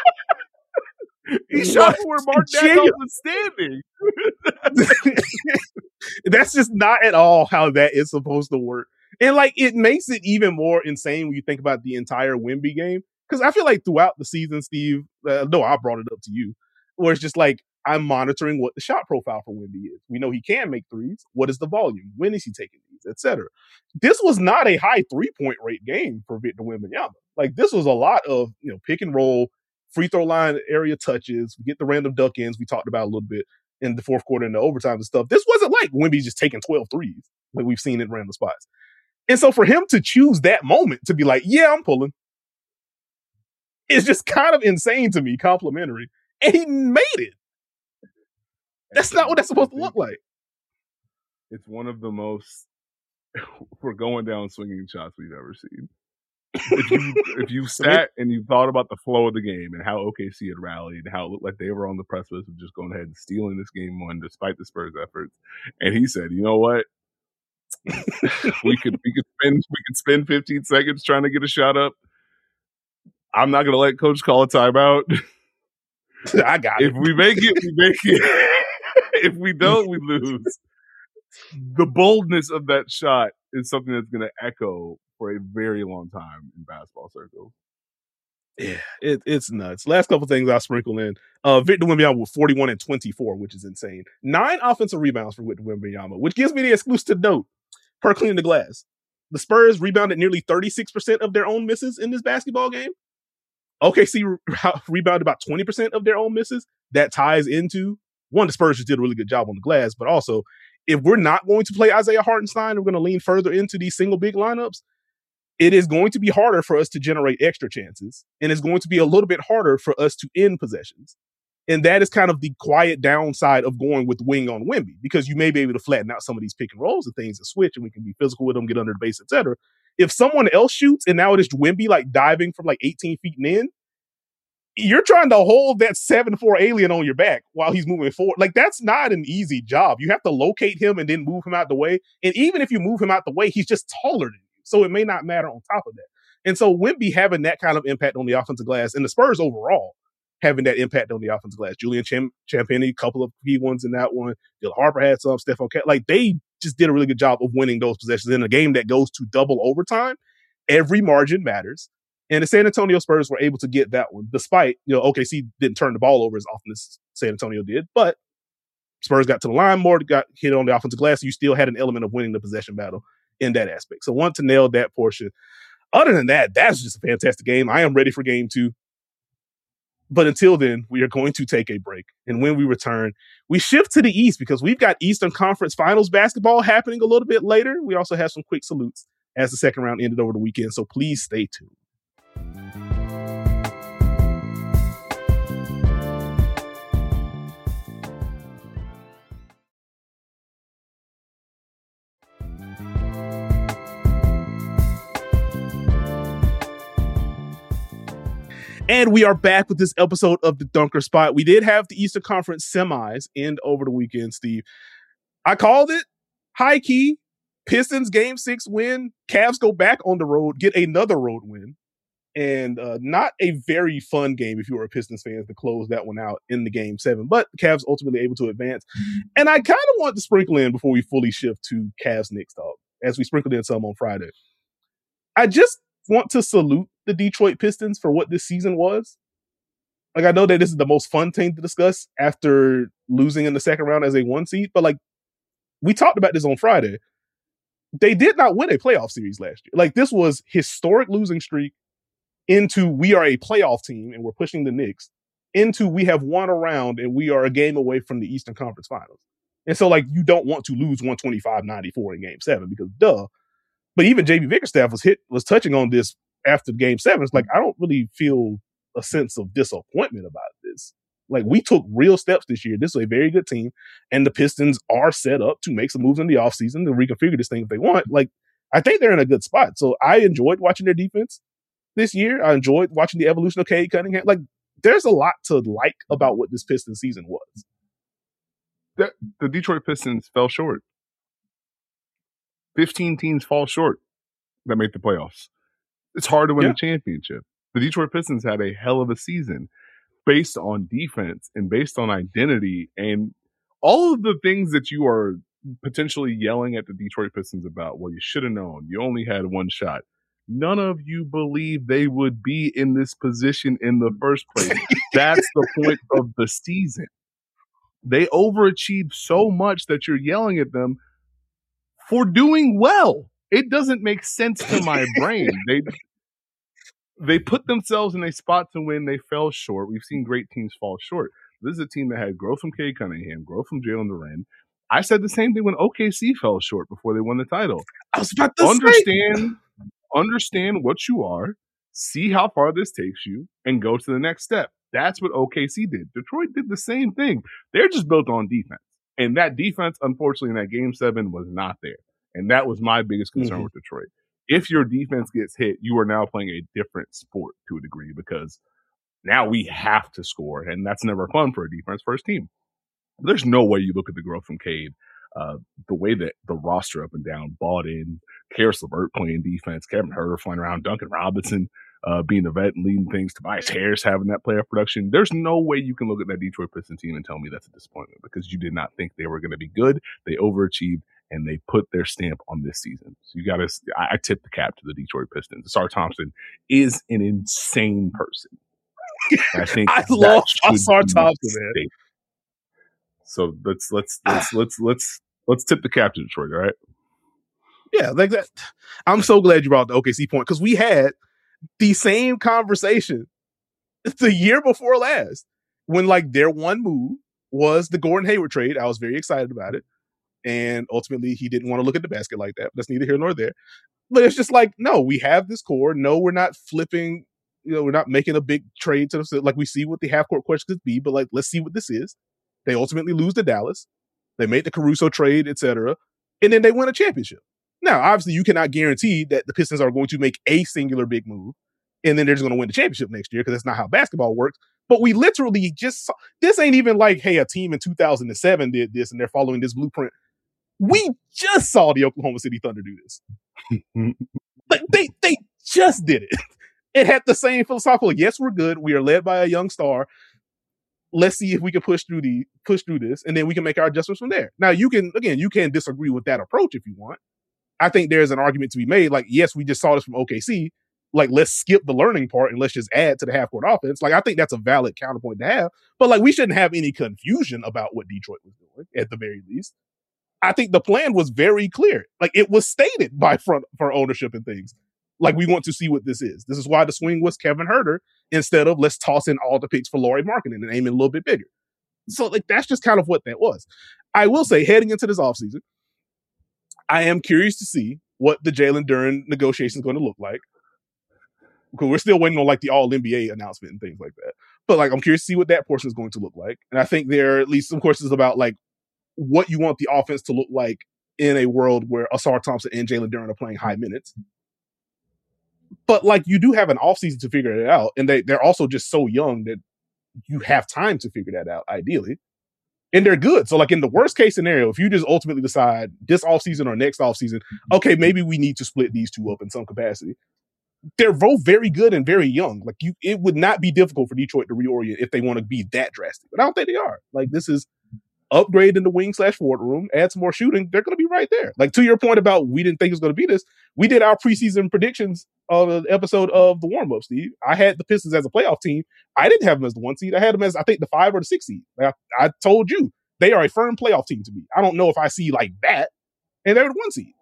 He shot where Mark Daigneault was standing. That's just not at all how that is supposed to work. And like, it makes it even more insane when you think about the entire Wemby game. Because I feel like throughout the season, Steve, no, I brought it up to you, where it's just like, I'm monitoring what the shot profile for Wemby is. We know he can make threes. What is the volume? When is he taking these, etc. This was not a high 3-point rate game for Victor Wembanyama. Like, this was a lot of, pick and roll, free throw line area touches. We get the random duck ins we talked about a little bit in the fourth quarter and the overtime and stuff. This wasn't like Wemby just taking 12 threes like we've seen in random spots. And so for him to choose that moment to be like, yeah, I'm pulling, it's just kind of insane to me, complimentary. And he made it. That's not what that's supposed to look like. It's one of the most, we're going down swinging shots we've ever seen. If you sat and you thought about the flow of the game and how OKC had rallied, how it looked like they were on the precipice of just going ahead and stealing this game one despite the Spurs' efforts, and he said, "You know what? we could spend 15 seconds trying to get a shot up. I'm not going to let Coach call a timeout. I got it. If we make it, we make it. If we don't, we lose." The boldness of that shot is something that's going to echo for a very long time in basketball circles. Yeah, it's nuts. Last couple things I'll sprinkle in. Victor Wembanyama with 41 and 24, which is insane. 9 offensive rebounds for Victor Wembanyama, which gives me the exclusive note per Cleaning the Glass. The Spurs rebounded nearly 36% of their own misses in this basketball game. OKC rebounded about 20% of their own misses. That ties into, one, the Spurs just did a really good job on the glass, but also, if we're not going to play Isaiah Hartenstein, we're going to lean further into these single big lineups, it is going to be harder for us to generate extra chances, and it's going to be a little bit harder for us to end possessions. And that is kind of the quiet downside of going with wing on Wemby, because you may be able to flatten out some of these pick and rolls and things and switch, and we can be physical with them, get under the base, etc. If someone else shoots and now it is Wemby like diving from like 18 feet and in, you're trying to hold that 7'4" alien on your back while he's moving forward. Like, that's not an easy job. You have to locate him and then move him out the way. And even if you move him out the way, he's just taller than you. So it may not matter on top of that. And so Wemby having that kind of impact on the offensive glass, and the Spurs overall having that impact on the offensive glass. Julian Champagnie, a couple of key ones in that one. Dylan Harper had some. Stephon Cat. Like, they just did a really good job of winning those possessions in a game that goes to double overtime. Every margin matters. And the San Antonio Spurs were able to get that one, despite, OKC didn't turn the ball over as often as San Antonio did. But Spurs got to the line more, got hit on the offensive glass. So you still had an element of winning the possession battle in that aspect. So want to nail that portion. Other than that, that's just a fantastic game. I am ready for game 2. But until then, we are going to take a break. And when we return, we shift to the East because we've got Eastern Conference Finals basketball happening a little bit later. We also have some quick salutes as the second round ended over the weekend. So please stay tuned. And we are back with this episode of the Dunker Spot. We did have the Eastern Conference semis end over the weekend, Steve. I called it high key. Pistons game 6 win. Cavs go back on the road, get another road win. And not a very fun game if you were a Pistons fan to close that one out in the game 7. But the Cavs ultimately able to advance. And I kind of want to sprinkle in before we fully shift to Cavs Knicks talk, as we sprinkled in some on Friday. I just want to salute the Detroit Pistons for what this season was. Like, I know that this is the most fun thing to discuss after losing in the second round as a 1 seed, but like, we talked about this on Friday. They did not win a playoff series last year. Like, this was historic losing streak into we are a playoff team and we're pushing the Knicks into we have won a round and we are a game away from the Eastern Conference Finals. And so, like, you don't want to lose 125-94 in game 7 because duh. But even JB Bickerstaff was touching on this after game 7. It's like, I don't really feel a sense of disappointment about this. Like, we took real steps this year. This is a very good team. And the Pistons are set up to make some moves in the offseason to reconfigure this thing if they want. Like, I think they're in a good spot. So I enjoyed watching their defense this year. I enjoyed watching the evolution of Cade Cunningham. Like, there's a lot to like about what this Pistons season was. The Detroit Pistons fell short. 15 teams fall short that make the playoffs. It's hard to win a championship. The Detroit Pistons had a hell of a season based on defense and based on identity and all of the things that you are potentially yelling at the Detroit Pistons about. Well, you should have known. You only had one shot. None of you believe they would be in this position in the first place. That's the point of the season. They overachieved so much that you're yelling at them for doing well. It doesn't make sense to my brain. They put themselves in a spot to win. They fell short. We've seen great teams fall short. This is a team that had growth from Cade Cunningham, growth from Jalen Duren. I said the same thing when OKC fell short before they won the title. I was about to Understand what you are, see how far this takes you, and go to the next step. That's what OKC did. Detroit did the same thing. They're just built on defense. And that defense, unfortunately, in that game 7 was not there. And that was my biggest concern with Detroit. If your defense gets hit, you are now playing a different sport to a degree because now we have to score. And that's never fun for a defense first team. There's no way you look at the growth from Cade. The way that the roster up and down bought in, Karis LeVert playing defense, Kevin Huerter flying around, Duncan Robinson being the vet and leading things, Tobias Harris having that playoff production. There's no way you can look at that Detroit Pistons team and tell me that's a disappointment because you did not think they were going to be good. They overachieved and they put their stamp on this season. So you got to, I tip the cap to the Detroit Pistons. Asar Thompson is an insane person. I think I love Asar Thompson, man. So let's tip the cap to Detroit, all right? Yeah, like that. I'm so glad you brought the OKC point because we had the same conversation the year before last when like their one move was the Gordon Hayward trade. I was very excited about it. And ultimately he didn't want to look at the basket like that. That's neither here nor there. But it's just like, no, we have this core. No, we're not flipping, we're not making a big trade to the, like we see what the half court question could be, but like, let's see what this is. They ultimately lose to Dallas. They made the Caruso trade, etc. And then they win a championship. Now, obviously, you cannot guarantee that the Pistons are going to make a singular big move and then they're just going to win the championship next year because that's not how basketball works. But we literally just saw, this ain't even like, hey, a team in 2007 did this and they're following this blueprint. We just saw the Oklahoma City Thunder do this. Like they just did it. It had the same philosophical, yes, we're good. We are led by a young star. Let's see if we can push through this, and then we can make our adjustments from there. Now, you can disagree with that approach if you want. I think there's an argument to be made. Like, yes, we just saw this from OKC. Like, let's skip the learning part and let's just add to the half court offense. Like, I think that's a valid counterpoint to have. But like, we shouldn't have any confusion about what Detroit was doing at the very least. I think the plan was very clear. Like, it was stated by front for ownership and things. Like, we want to see what this is. This is why the swing was Kevin Huerter instead of let's toss in all the picks for Lauri Markkanen and aim it a little bit bigger. So, like, that's just kind of what that was. I will say, heading into this offseason, I am curious to see what the Jalen Duren negotiation is going to look like. Because we're still waiting on, like, the All-NBA announcement and things like that. But, like, I'm curious to see what that portion is going to look like. And I think there are at least some questions about, like, what you want the offense to look like in a world where Asar Thompson and Jalen Duren are playing high minutes. But like you do have an offseason to figure it out, and they're also just so young that you have time to figure that out, ideally. And they're good. So like in the worst case scenario, if you just ultimately decide this offseason or next offseason, okay, maybe we need to split these two up in some capacity. They're both very good and very young. Like it would not be difficult for Detroit to reorient if they want to be that drastic. But I don't think they are. Like this is upgrade in the wing/forward room, add some more shooting. They're going to be right there. Like to your point about we didn't think it was going to be this. We did our preseason predictions on an episode of the warm up, Steve. I had the Pistons as a playoff team. I didn't have them as the 1 seed. I had them as I think the 5 or the 6 seed. Like I told you they are a firm playoff team to me. I don't know if I see like that, and they're the 1 seed.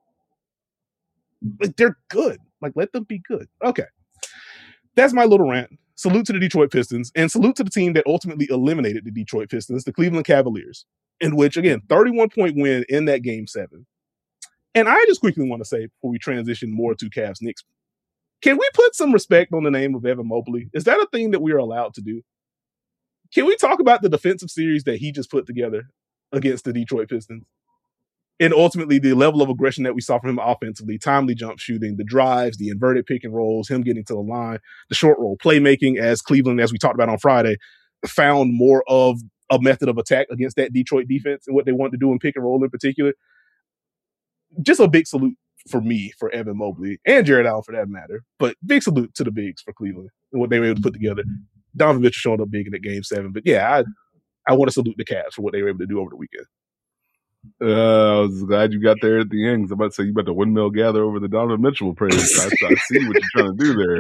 Like they're good. Like let them be good. Okay, that's my little rant. Salute to the Detroit Pistons, and salute to the team that ultimately eliminated the Detroit Pistons, the Cleveland Cavaliers, in which, again, 31-point win in that Game 7. And I just quickly want to say, before we transition more to Cavs Knicks, can we put some respect on the name of Evan Mobley? Is that a thing that we are allowed to do? Can we talk about the defensive series that he just put together against the Detroit Pistons? And ultimately, the level of aggression that we saw from him offensively, timely jump shooting, the drives, the inverted pick and rolls, him getting to the line, the short roll playmaking, as Cleveland, as we talked about on Friday, found more of a method of attack against that Detroit defense and what they wanted to do in pick and roll in particular. Just a big salute for me, for Evan Mobley, and Jared Allen for that matter. But big salute to the bigs for Cleveland and what they were able to put together. Donovan Mitchell showing up big in that Game 7. But yeah, I want to salute the Cavs for what they were able to do over the weekend. I was glad you got there at the end. I was about to say you about to windmill gather over the Donovan Mitchell praise. I see what you're trying to do there.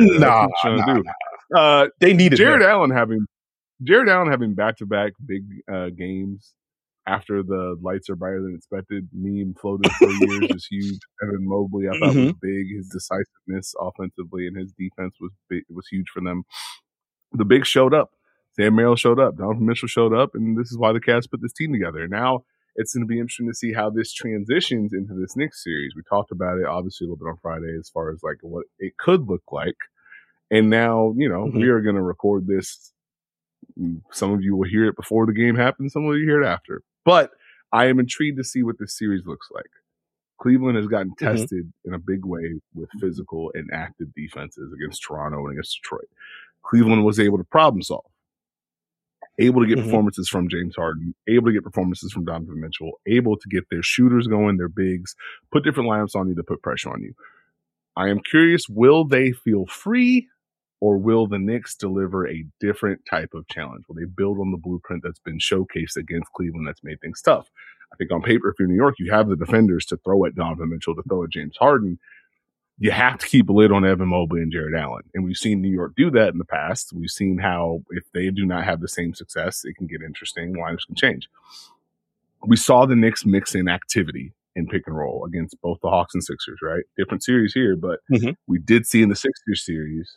Nah. They needed Jared Allen having back-to-back big games after the lights are brighter than expected. Meme floated for years is huge. Evan Mobley, I thought was big. His decisiveness offensively and his defense was big. It was huge for them. The bigs showed up. Sam Merrill showed up. Donovan Mitchell showed up, and this is why the Cavs put this team together. Now it's going to be interesting to see how this transitions into this next series. We talked about it obviously a little bit on Friday as far as like what it could look like. And now, we are going to record this. Some of you will hear it before the game happens. Some of you hear it after. But I am intrigued to see what this series looks like. Cleveland has gotten tested in a big way with physical and active defenses against Toronto and against Detroit. Cleveland was able to problem solve. Able to get performances from James Harden, able to get performances from Donovan Mitchell, able to get their shooters going, their bigs, put different lineups on you to put pressure on you. I am curious, will they feel free or will the Knicks deliver a different type of challenge? Will they build on the blueprint that's been showcased against Cleveland that's made things tough? I think on paper, if you're New York, you have the defenders to throw at Donovan Mitchell, to throw at James Harden. You have to keep a lid on Evan Mobley and Jared Allen. And we've seen New York do that in the past. We've seen how if they do not have the same success, it can get interesting. Lineups can change. We saw the Knicks mix in activity in pick and roll against both the Hawks and Sixers, right? Different series here, but we did see in the Sixers series,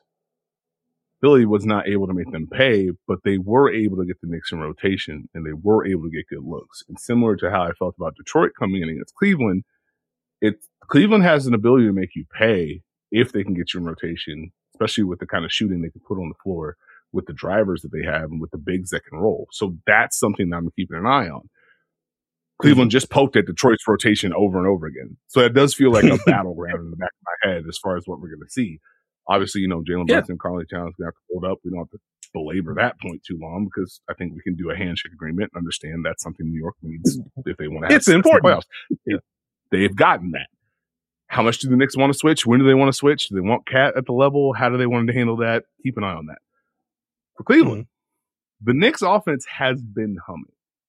Philly was not able to make them pay, but they were able to get the Knicks in rotation and they were able to get good looks. And similar to how I felt about Detroit coming in against Cleveland, Cleveland has an ability to make you pay if they can get you in rotation, especially with the kind of shooting they can put on the floor with the drivers that they have and with the bigs that can roll. So that's something that I'm keeping an eye on. Cleveland just poked at Detroit's rotation over and over again. So it does feel like a battleground in the back of my head as far as what we're going to see. Obviously, Jalen Brunson, Karl-Anthony Towns going to have to hold up. We don't have to belabor that point too long because I think we can do a handshake agreement and understand that's something New York needs if they want to have it's important. Playoffs. They've gotten that. How much do the Knicks want to switch? When do they want to switch? Do they want Cat at the level? How do they want to handle that? Keep an eye on that. For Cleveland, the Knicks offense has been humming.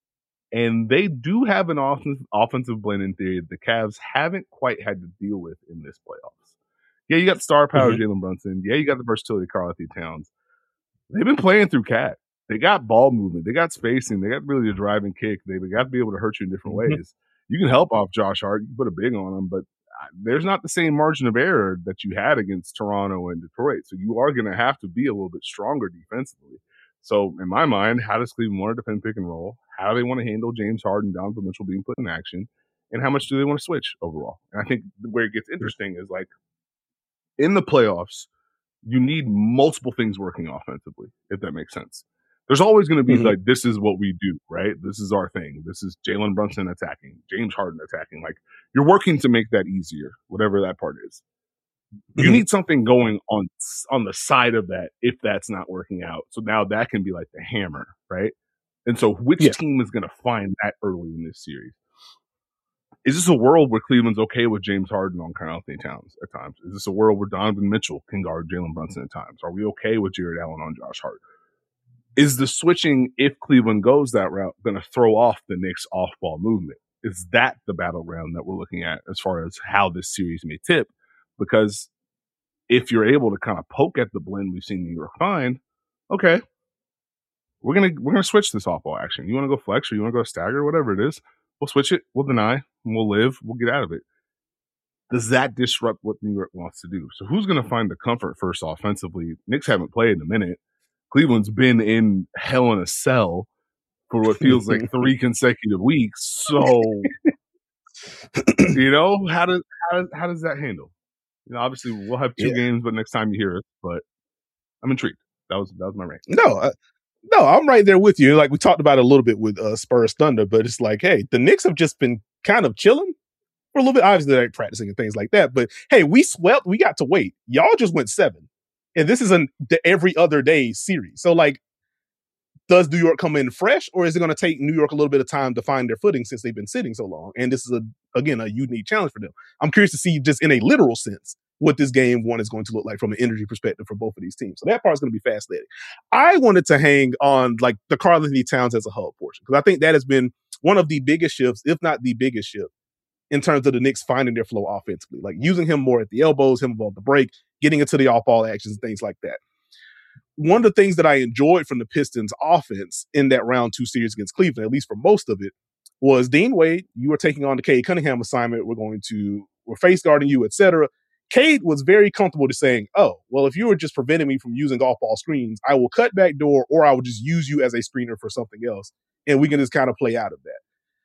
And they do have an offensive blend in theory that the Cavs haven't quite had to deal with in this playoffs. Yeah, you got the star power Jalen Brunson. Yeah, you got the versatility of Karl-Anthony Towns. They've been playing through Cat. They got ball movement. They got spacing. They got really a drive and kick. They've got to be able to hurt you in different ways. You can help off Josh Hart. You can put a big on him, but there's not the same margin of error that you had against Toronto and Detroit. So you are going to have to be a little bit stronger defensively. So in my mind, how does Cleveland want to defend pick and roll? How do they want to handle James Harden, Donovan Mitchell being put in action? And how much do they want to switch overall? And I think where it gets interesting is like in the playoffs, you need multiple things working offensively, if that makes sense. There's always going to be like, this is what we do, right? This is our thing. This is Jalen Brunson attacking, James Harden attacking. Like you're working to make that easier, whatever that part is. You need something going on the side of that if that's not working out. So now that can be like the hammer, right? And so which team is going to find that early in this series? Is this a world where Cleveland's okay with James Harden on Karl Anthony Towns at times? Is this a world where Donovan Mitchell can guard Jalen Brunson at times? Are we okay with Jared Allen on Josh Hart? Is the switching, if Cleveland goes that route, going to throw off the Knicks off-ball movement? Is that the battleground that we're looking at as far as how this series may tip? Because if you're able to kind of poke at the blend we've seen New York find, okay, we're gonna switch this off-ball action. You want to go flex or you want to go stagger, whatever it is, we'll switch it, we'll deny, and we'll live, we'll get out of it. Does that disrupt what New York wants to do? So who's going to find the comfort first offensively? Knicks haven't played in a minute. Cleveland's been in hell in a cell for what feels like 3 consecutive weeks. So, how does that handle? Obviously we'll have 2 games, but next time you hear it. But I'm intrigued. That was my ranking. No, I'm right there with you. Like we talked about a little bit with Spurs Thunder, but it's like, hey, the Knicks have just been kind of chilling for a little bit. Obviously, they're practicing and things like that. But hey, we swept. We got to wait. Y'all just went 7, and this is the every other day series. So like, does New York come in fresh, or is it going to take New York a little bit of time to find their footing since they've been sitting so long? And this is a unique challenge for them. I'm curious to see just in a literal sense what this game 1 is going to look like from an energy perspective for both of these teams. So that part's going to be fascinating. I wanted to hang on like the Karl Anthony Towns as a hub portion, because I think that has been one of the biggest shifts, if not the biggest shift, in terms of the Knicks finding their flow offensively, like using him more at the elbows, him above the break, getting into the off-ball actions and things like that. One of the things that I enjoyed from the Pistons offense in that round 2 series against Cleveland, at least for most of it, was Dean Wade, you were taking on the Cade Cunningham assignment. We're face guarding you, etc. Cade was very comfortable to saying, oh, well, if you were just preventing me from using off-ball screens, I will cut back door or I will just use you as a screener for something else. And we can just kind of play out of that.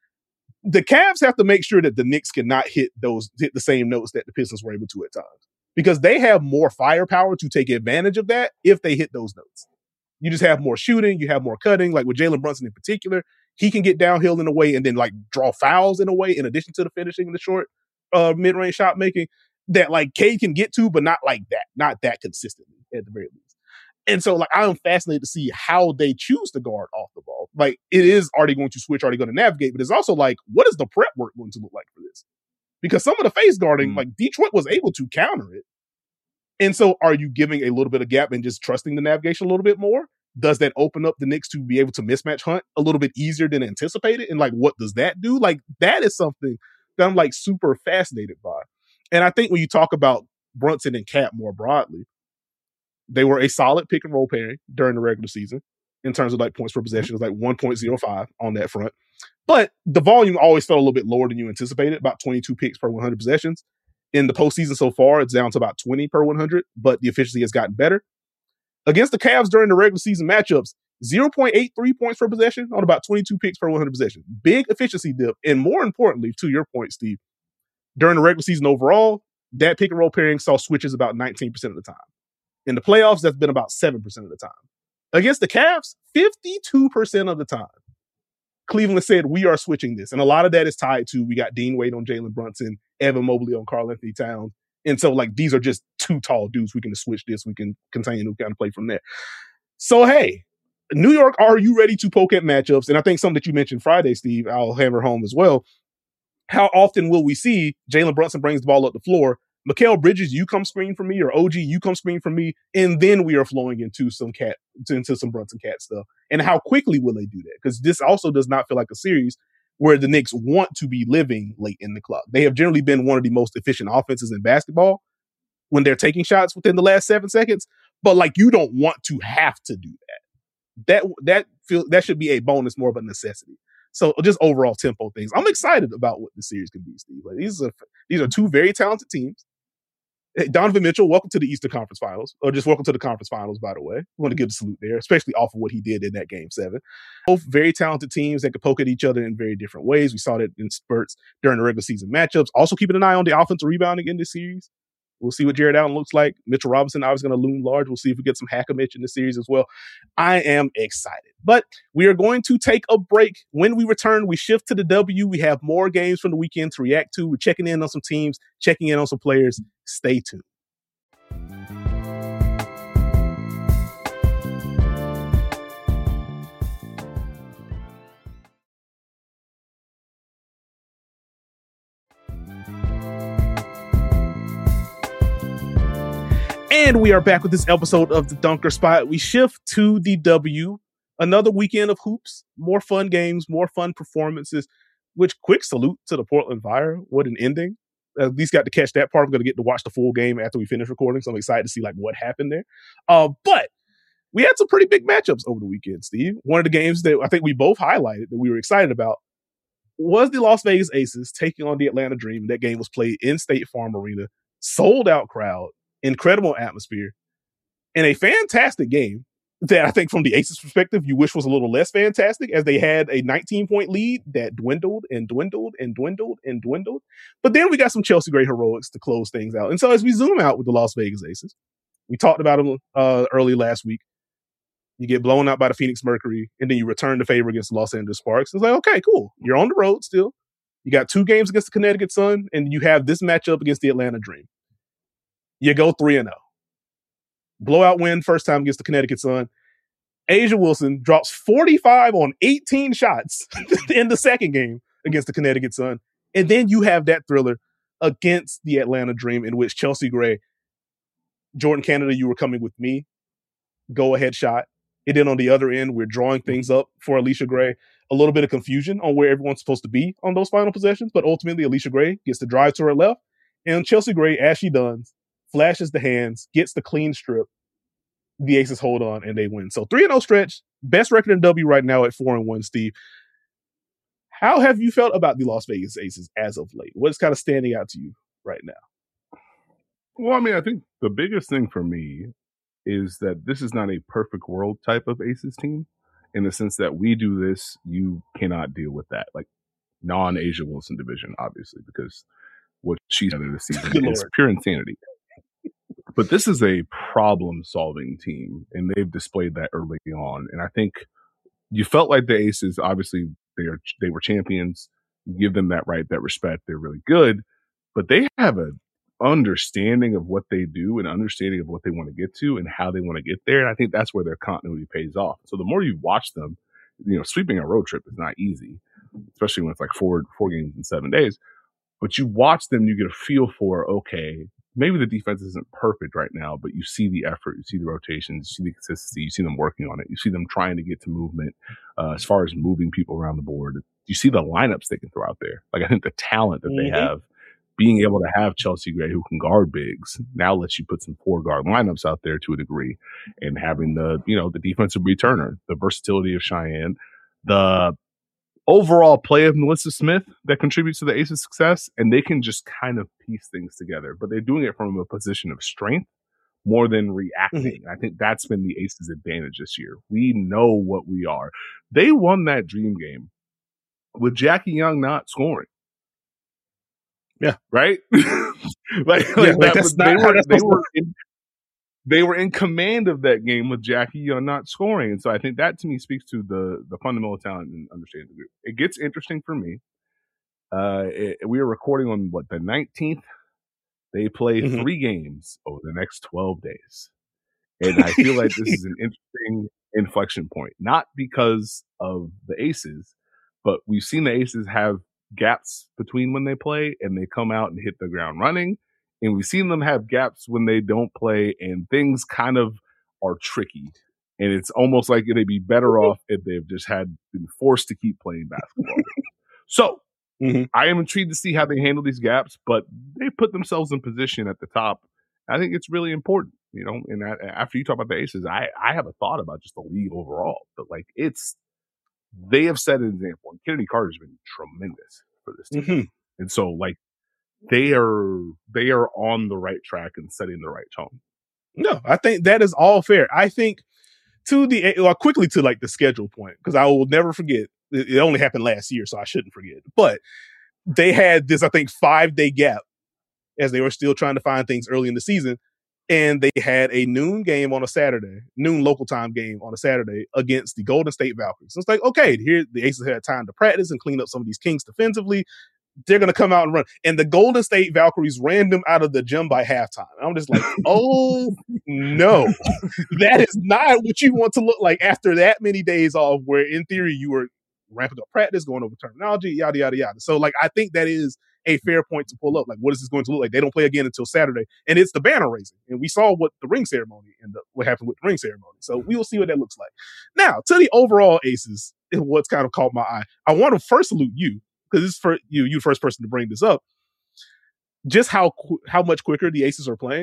The Cavs have to make sure that the Knicks cannot hit the same notes that the Pistons were able to at times, because they have more firepower to take advantage of that if they hit those notes. You just have more shooting, you have more cutting, like with Jalen Brunson in particular. He can get downhill in a way and then like draw fouls in a way, in addition to the finishing and the short mid-range shot making, that like Cade can get to, but not like that, not that consistently at the very least. And so like I'm fascinated to see how they choose to guard off the ball. Like it is already going to switch, already going to navigate, but it's also like, what is the prep work going to look like for this? Because some of the face guarding, like Detroit was able to counter it. And so are you giving a little bit of gap and just trusting the navigation a little bit more? Does that open up the Knicks to be able to mismatch hunt a little bit easier than anticipated? And like, what does that do? Like, that is something that I'm like super fascinated by. And I think when you talk about Brunson and Cat more broadly, they were a solid pick and roll pairing during the regular season in terms of like points per possession. It was like 1.05 on that front. But the volume always felt a little bit lower than you anticipated, about 22 picks per 100 possessions. In the postseason so far, it's down to about 20 per 100, but the efficiency has gotten better. Against the Cavs during the regular season matchups, 0.83 points per possession on about 22 picks per 100 possession. Big efficiency dip. And more importantly, to your point, Steve, during the regular season overall, that pick and roll pairing saw switches about 19% of the time. In the playoffs, that's been about 7% of the time. Against the Cavs, 52% of the time, Cleveland said, we are switching this. And a lot of that is tied to, we got Dean Wade on Jalen Brunson, Evan Mobley on Karl Anthony Towns. And so, like, these are just 2 tall dudes. We can switch this. We can contain who kind of play from there. So, hey, New York, are you ready to poke at matchups? And I think something that you mentioned Friday, Steve, I'll hammer home as well. How often will we see Jalen Brunson brings the ball up the floor, Mikal Bridges, you come screen for me, or OG, you come screen for me, and then we are flowing into some Brunson Cat stuff. And how quickly will they do that? Because this also does not feel like a series where the Knicks want to be living late in the clock. They have generally been one of the most efficient offenses in basketball when they're taking shots within the last 7 seconds. But like, you don't want to have to do that. That should be a bonus, more of a necessity. So just overall tempo things. I'm excited about what the series can be, Steve. Like, these are 2 very talented teams. Hey, Donovan Mitchell, welcome to the Eastern Conference Finals, or just welcome to the Conference Finals, by the way. I want to give the salute there, especially off of what he did in that Game 7. Both very talented teams that could poke at each other in very different ways. We saw that in spurts during the regular season matchups. Also keeping an eye on the offensive rebounding in this series. We'll see what Jared Allen looks like. Mitchell Robinson obviously going to loom large. We'll see if we get some Hack-a-Mitch in this series as well. I am excited. But we are going to take a break. When we return, we shift to the W. We have more games from the weekend to react to. We're checking in on some teams, checking in on some players. Stay tuned. And we are back with this episode of the Dunker Spot. We shift to the W. Another weekend of hoops, more fun games, more fun performances. Which, quick salute to the Portland Fire. What an ending. At least got to catch that part. I'm going to get to watch the full game after we finish recording, so I'm excited to see like what happened there. But we had some pretty big matchups over the weekend, Steve. One of the games that I think we both highlighted that we were excited about was the Las Vegas Aces taking on the Atlanta Dream. That game was played in State Farm Arena, sold out crowd, incredible atmosphere, and a fantastic game that I think from the Aces perspective, you wish was a little less fantastic, as they had a 19-point lead that dwindled and dwindled and dwindled and dwindled. But then we got some Chelsea Gray heroics to close things out. And so as we zoom out with the Las Vegas Aces, we talked about them early last week. You get blown out by the Phoenix Mercury, and then you return the favor against the Los Angeles Sparks. It's like, okay, cool. You're on the road still. You got 2 games against the Connecticut Sun, and you have this matchup against the Atlanta Dream. You go 3-0. Blowout win first time against the Connecticut Sun. A'ja Wilson drops 45 on 18 shots in the second game against the Connecticut Sun. And then you have that thriller against the Atlanta Dream in which Chelsea Gray, Jordan Canada, you were coming with me, go ahead shot. And then on the other end, we're drawing things up for Allisha Gray. A little bit of confusion on where everyone's supposed to be on those final possessions. But ultimately, Allisha Gray gets to drive to her left. And Chelsea Gray, as she does, flashes the hands, gets the clean strip. The Aces hold on and they win. So 3-0 stretch, best record in W right now at 4-1, Steve. How have you felt about the Las Vegas Aces as of late? What is kind of standing out to you right now? Well, I mean, I think the biggest thing for me is that this is not a perfect world type of Aces team, in the sense that we do this, you cannot deal with that. Like non-A'ja Wilson division, obviously, because what she's done this season is pure insanity. But this is a problem-solving team, and they've displayed that early on. And I think you felt like the Aces, obviously, they were champions. You give them that right, that respect. They're really good. But they have an understanding of what they do and understanding of what they want to get to and how they want to get there. And I think that's where their continuity pays off. So the more you watch them, sweeping a road trip is not easy, especially when it's like four games in 7 days. But you watch them, you get a feel for, okay, maybe the defense isn't perfect right now, but you see the effort, you see the rotations, you see the consistency, you see them working on it, you see them trying to get to movement as far as moving people around the board. You see the lineups they can throw out there. Like, I think the talent that they have, being able to have Chelsea Gray, who can guard bigs, now lets you put some 4-guard lineups out there to a degree, and having the defensive returner, the versatility of Cheyenne, the overall play of Melissa Smith that contributes to the Aces' success, and they can just kind of piece things together. But they're doing it from a position of strength more than reacting. I think that's been the Aces' advantage this year. We know what we are. They won that Dream game with Jackie Young not scoring. Yeah. Right? They were in command of that game with Jackie Young not scoring. And so I think that to me speaks to the fundamental talent and understanding the group. It gets interesting for me. We are recording on the 19th. They play 3 games over the next 12 days. And I feel like this is an interesting inflection point, not because of the Aces, but we've seen the Aces have gaps between when they play and they come out and hit the ground running. And we've seen them have gaps when they don't play, and things kind of are tricky. And it's almost like they'd be better off if they've just been forced to keep playing basketball. So I am intrigued to see how they handle these gaps, but they put themselves in position at the top. I think it's really important, and after you talk about the Aces, I have a thought about just the league overall, but they have set an example, and Kennedy Carter's been tremendous for this team. And so they are on the right track and setting the right tone. No, I think that is all fair. I think quickly to the schedule point, because I will never forget. It only happened last year, so I shouldn't forget. But they had this, I think, 5-day gap as they were still trying to find things early in the season. And they had a noon local time game on a Saturday against the Golden State Valkyries. So it's like, okay, here the Aces had time to practice and clean up some of these kinks defensively. They're going to come out and run. And the Golden State Valkyries ran them out of the gym by halftime. And I'm just like, oh, no. That is not what you want to look like after that many days off, where in theory you were ramping up practice, going over terminology, yada, yada, yada. So I think that is a fair point to pull up. Like, what is this going to look like? They don't play again until Saturday, and it's the banner raising. And we saw what the ring ceremony what happened with the ring ceremony. So we will see what that looks like. Now, to the overall aces, what's kind of caught my eye. I want to first salute you, because this is for you the first person to bring this up. Just how much quicker the aces are playing.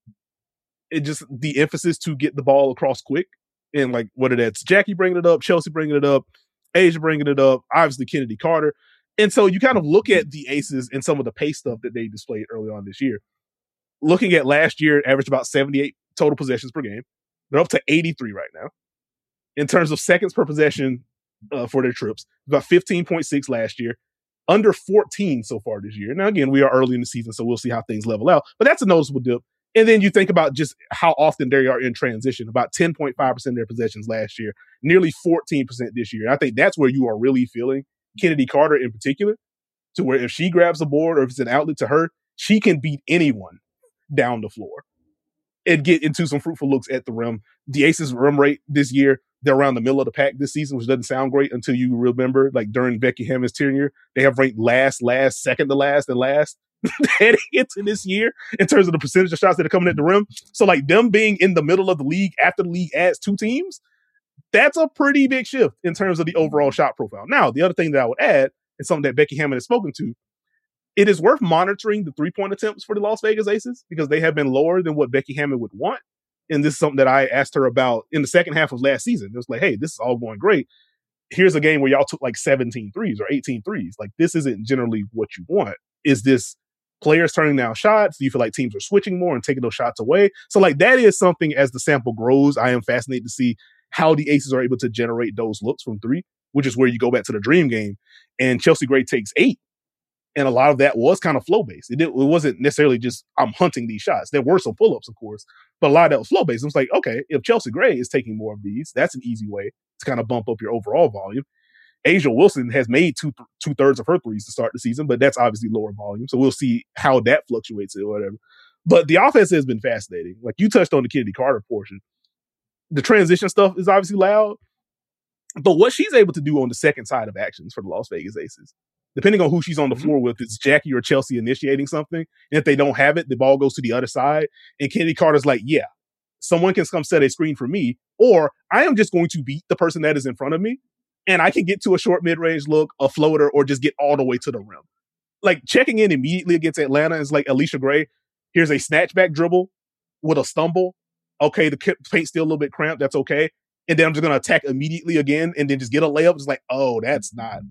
It just the emphasis to get the ball across quick. And like, what that's Jackie bringing it up, Chelsea bringing it up, Asia bringing it up, obviously Kennedy Carter. And so you kind of look at the aces and some of the pace stuff that they displayed early on this year. Looking at last year, averaged about 78 total possessions per game. They're up to 83 right now. In terms of seconds per possession for their trips, about 15.6 last year, under 14 so far this year. Now, again, we are early in the season, so we'll see how things level out. But that's a noticeable dip. And then you think about just how often they are in transition, about 10.5% of their possessions last year, nearly 14% this year. And I think that's where you are really feeling Kennedy Carter in particular, to where if she grabs the board or if it's an outlet to her, she can beat anyone down the floor and get into some fruitful looks at the rim. The Aces rim rate this year, they're around the middle of the pack this season, which doesn't sound great until you remember, like during Becky Hammon's tenure, they have ranked last, second to last, and last heading into this year in terms of the percentage of shots that are coming at the rim. So like them being in the middle of the league after the league adds 2 teams, that's a pretty big shift in terms of the overall shot profile. Now, the other thing that I would add is something that Becky Hammon has spoken to. It is worth monitoring the 3-point attempts for the Las Vegas Aces because they have been lower than what Becky Hammon would want. And this is something that I asked her about in the second half of last season. It was like, hey, this is all going great. Here's a game where y'all took like 17 threes or 18 threes. Like, this isn't generally what you want. Is this players turning down shots? Do you feel like teams are switching more and taking those shots away? So like that is something, as the sample grows, I am fascinated to see how the Aces are able to generate those looks from 3, which is where you go back to the dream game. And Chelsea Gray takes 8. And a lot of that was kind of flow-based. It wasn't necessarily just, I'm hunting these shots. There were some pull-ups, of course, but a lot of that was flow-based. It was like, okay, if Chelsea Gray is taking more of these, that's an easy way to kind of bump up your overall volume. A'ja Wilson has made two-thirds of her threes to start the season, but that's obviously lower volume. So we'll see how that fluctuates or whatever. But the offense has been fascinating. Like you touched on the Kennedy Carter portion. The transition stuff is obviously loud, but what she's able to do on the second side of actions for the Las Vegas Aces, depending on who she's on the floor with, it's Jackie or Chelsea initiating something. And if they don't have it, the ball goes to the other side. And Kennedy Carter's like, yeah, someone can come set a screen for me, or I am just going to beat the person that is in front of me. And I can get to a short mid-range look, a floater, or just get all the way to the rim. Like checking in immediately against Atlanta is like Alicia Gray. Here's a snatchback dribble with a stumble. Okay, the paint's still a little bit cramped. That's okay. And then I'm just going to attack immediately again and then just get a layup. It's like, oh, that's not.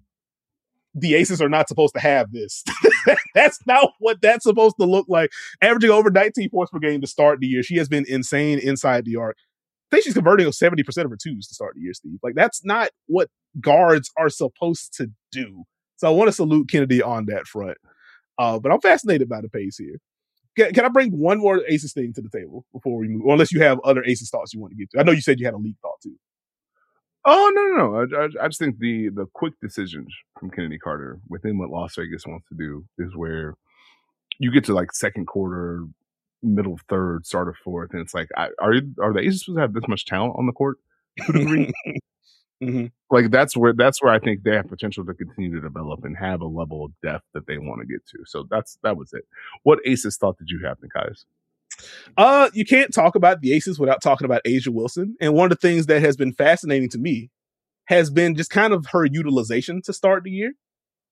The Aces are not supposed to have this. That's not what that's supposed to look like. Averaging over 19 points per game to start the year. She has been insane inside the arc. I think she's converting 70% of her twos to start the year, Steve. Like, that's not what guards are supposed to do. So I want to salute Kennedy on that front. But I'm fascinated by the pace here. Can I bring one more Aces thing to the table before we move? Or unless you have other Aces thoughts you want to get to. I know you said you had a league thought too. Oh, no. I just think the quick decisions from Kennedy Carter within what Las Vegas wants to do is where you get to like second quarter, middle of third, start of fourth, and it's like, are the Aces supposed to have this much talent on the court to a degree? Mm-hmm. Like that's where I think they have potential to continue to develop and have a level of depth that they want to get to. So that was it. What Aces thought did you have, Nikias? You can't talk about the Aces without talking about A'ja Wilson. And one of the things that has been fascinating to me has been just kind of her utilization to start the year.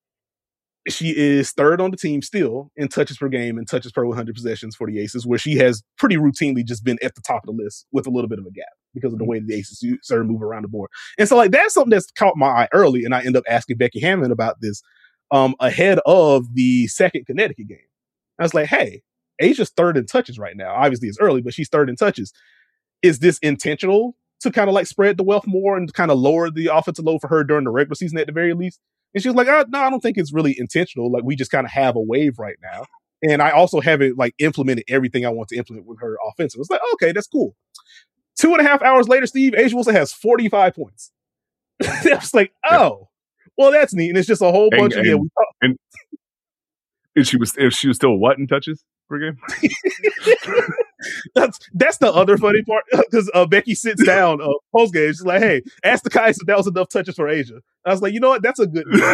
She is third on the team still in touches per game and touches per 100 possessions for the Aces, where she has pretty routinely just been at the top of the list with a little bit of a gap because of the way the Aces sort of move around the board. And so like that's something that's caught my eye early, and I end up asking Becky Hammon about this ahead of the second Connecticut game. I was like, hey, A'ja's third in touches right now. Obviously it's early, but she's third in touches. Is this intentional to kind of like spread the wealth more and kind of lower the offensive load for her during the regular season at the very least? And she was like, no, I don't think it's really intentional. Like, we just kind of have a wave right now. And I also haven't like implemented everything I want to implement with her offensive. It's like, okay, that's cool. 2.5 hours later, Steve, A'ja Wilson has 45 points. I was like, oh, well, that's neat. And it's just a whole bunch of, and she was still what in touches per game? That's the other funny part because Becky sits down post game. She's like, "Hey, ask the guys if that was enough touches for Asia." I was like, "You know what? That's a good bit."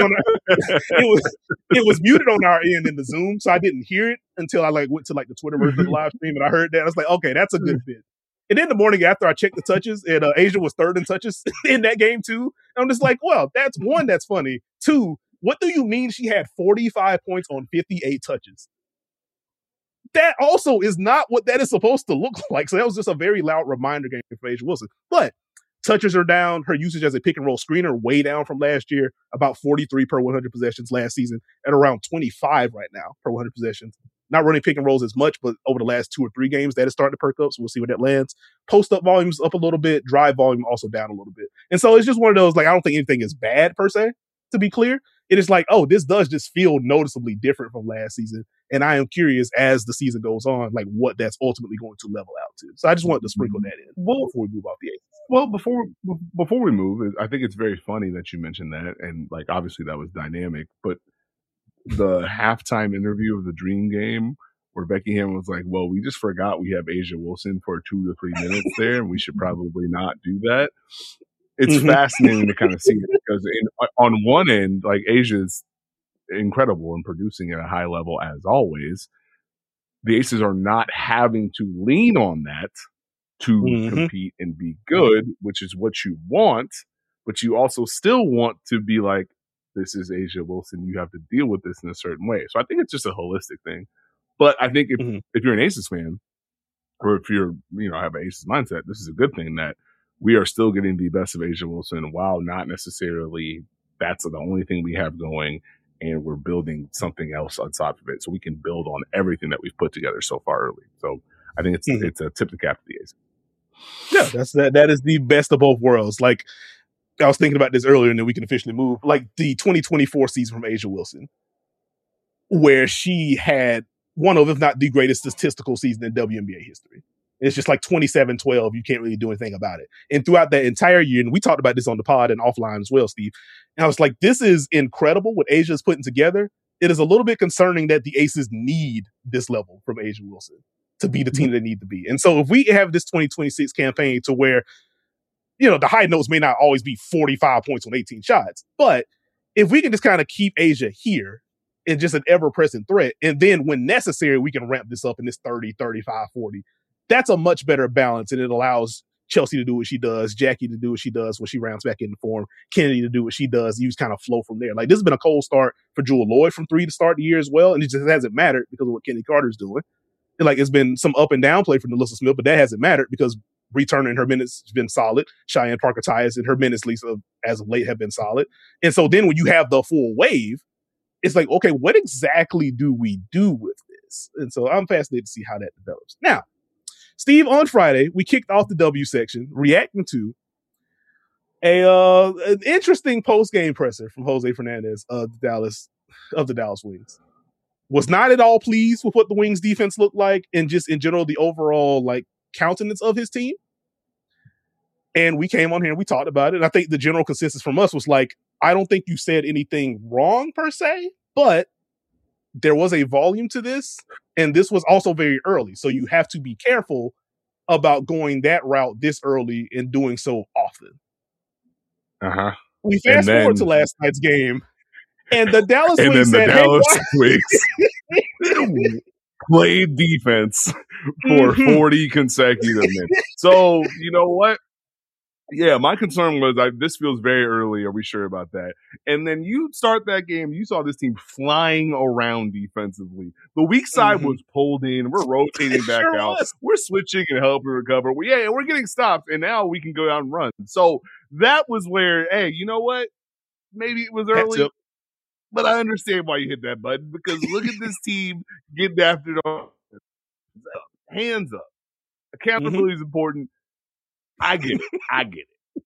It was muted on our end in the Zoom, so I didn't hear it until I went to the Twitter version of the live stream, and I heard that. I was like, "Okay, that's a good bit." And then the morning after, I checked the touches, and Asia was third in touches in that game too. And I'm just like, "Well, that's one, that's funny. Two, what do you mean she had 45 points on 58 touches?" That also is not what that is supposed to look like. So that was just a very loud reminder game for Asia Wilson. But touches are down. Her usage as a pick and roll screener way down from last year, about 43 per 100 possessions last season, at around 25 right now per 100 possessions. Not running pick and rolls as much, but over the last 2 or 3 games, that is starting to perk up. So we'll see where that lands. Post up volume's up a little bit. Drive volume also down a little bit. And so it's just one of those, I don't think anything is bad per se, to be clear. It is this does just feel noticeably different from last season. And I am curious as the season goes on, what that's ultimately going to level out to. So I just wanted to sprinkle that in before we move off the Aces. Well, before we move, I think it's very funny that you mentioned that. And obviously that was dynamic, but the halftime interview of the Dream Game where Becky Hammon was like, well, we just forgot we have Asia Wilson for 2 to 3 minutes there, and we should probably not do that. It's fascinating to kind of see it because on one end, Asia's incredible in producing at a high level as always. The Aces are not having to lean on that to compete and be good, which is what you want, but you also still want to be like, this is Asia Wilson. You have to deal with this in a certain way. So I think it's just a holistic thing. But I think if you're an Aces fan, or if you're, have an Aces mindset, this is a good thing that we are still getting the best of Asia Wilson while not necessarily that's the only thing we have going, and we're building something else on top of it. So we can build on everything that we've put together so far early. So I think it's a tip to cap to the Aces. Yeah, that is the best of both worlds. I was thinking about this earlier, and then we can officially move. The 2024 season from Asia Wilson, where she had one of, if not the greatest statistical season in WNBA history. It's just 27-12. You can't really do anything about it. And throughout that entire year, and we talked about this on the pod and offline as well, Steve, and I was like, this is incredible what Asia's putting together. It is a little bit concerning that the Aces need this level from Asia Wilson to be the team they need to be. And so if we have this 2026 campaign to where, the high notes may not always be 45 points on 18 shots, but if we can just kind of keep Asia here and just an ever-present threat, and then when necessary, we can ramp this up in this 30, 35, 40, that's a much better balance, and it allows Chelsea to do what she does, Jackie to do what she does when she rounds back into form, Kennedy to do what she does. You just kind of flow from there. This has been a cold start for Jewel Lloyd from 3 to start the year as well, and it just hasn't mattered because of what Kenny Carter's doing. And it's been some up and down play from Nalissa Smith, but that hasn't mattered because returning her minutes has been solid. Cheyenne Parker-Tyus and her minutes, at least as of late, have been solid. And so then when you have the full wave, it's okay, what exactly do we do with this? And so I'm fascinated to see how that develops. Now, Steve, on Friday, we kicked off the W section reacting to an interesting post-game presser from Jose Fernandez of the Dallas Wings. Was not at all pleased with what the Wings defense looked like and just in general the overall countenance of his team. And we came on here and we talked about it. And I think the general consensus from us was I don't think you said anything wrong per se, but there was a volume to this. And this was also very early. So you have to be careful about going that route this early and doing so often. We fast forward to last night's game. And the Dallas Wings said, Wings played defense for 40 consecutive minutes. So, you know what? Yeah, my concern was this feels very early. Are we sure about that? And then you start that game, you saw this team flying around defensively. The weak side was pulled in. We're rotating back out. We're switching and helping recover. We're getting stopped, and now we can go out and run. So that was where, hey, you know what? Maybe it was early. But I understand why you hit that button because look at this team getting after it. Hands up. Accountability is important. I get it.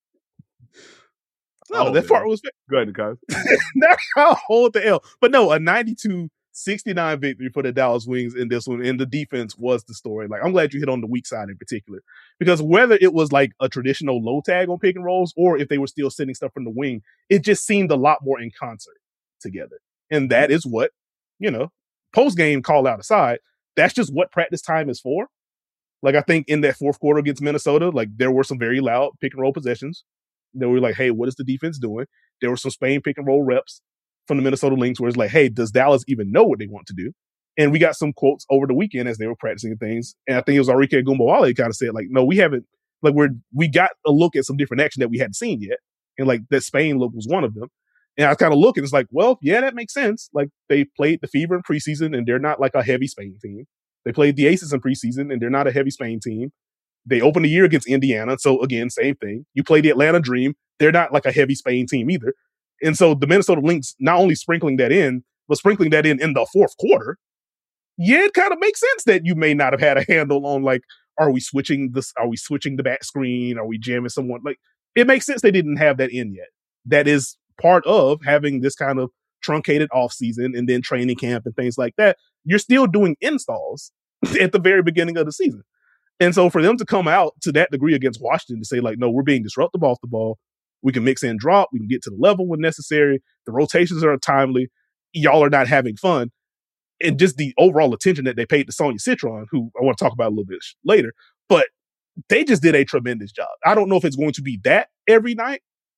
No, that part was go ahead, guys. I'll hold the L. But no, a 92-69 victory for the Dallas Wings in this one, and the defense was the story. I'm glad you hit on the weak side in particular, because whether it was a traditional low tag on pick and rolls or if they were still sending stuff from the wing, it just seemed a lot more in concert together. And that is what, post-game call out aside, that's just what practice time is for. Like, I think in that fourth quarter against Minnesota, like, there were some very loud pick and roll possessions that were like, hey, what is the defense doing? There were some Spain pick and roll reps from the Minnesota Lynx where it's like, hey, does Dallas even know what they want to do? And we got some quotes over the weekend as they were practicing things. And I think it was Arike Ogunbowale kind of said, like, no, we haven't, like, we got a look at some different action that we hadn't seen yet. And like that Spain look was one of them. And I kind of look and it's like, well, yeah, that makes sense. Like, they played the Fever in preseason and they're not like a heavy Spain team. They played the Aces in preseason and they're not a heavy Spain team. They opened the year against Indiana. So again, same thing. You play the Atlanta Dream. They're not like a heavy Spain team either. And so the Minnesota Lynx not only sprinkling that in, but sprinkling that in the fourth quarter. Yeah, it kind of makes sense that you may not have had a handle on, like, are we switching the back screen? Are we jamming someone? Like, it makes sense they didn't have that in yet. That is part of having this kind of truncated offseason and then training camp and things like that. You're still doing installs at the very beginning of the season. And so for them to come out to that degree against Washington to say, like, no, we're being disruptive off the ball. We can mix and drop. We can get to the level when necessary. The rotations are timely. Y'all are not having fun. And just the overall attention that they paid to Sonia Citron, who I want to talk about a little bit later, but they just did a tremendous job. I don't know if it's going to be that every night,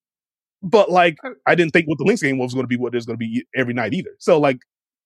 but like, I didn't think what the Lynx game was going to be what there's going to be every night either. So like,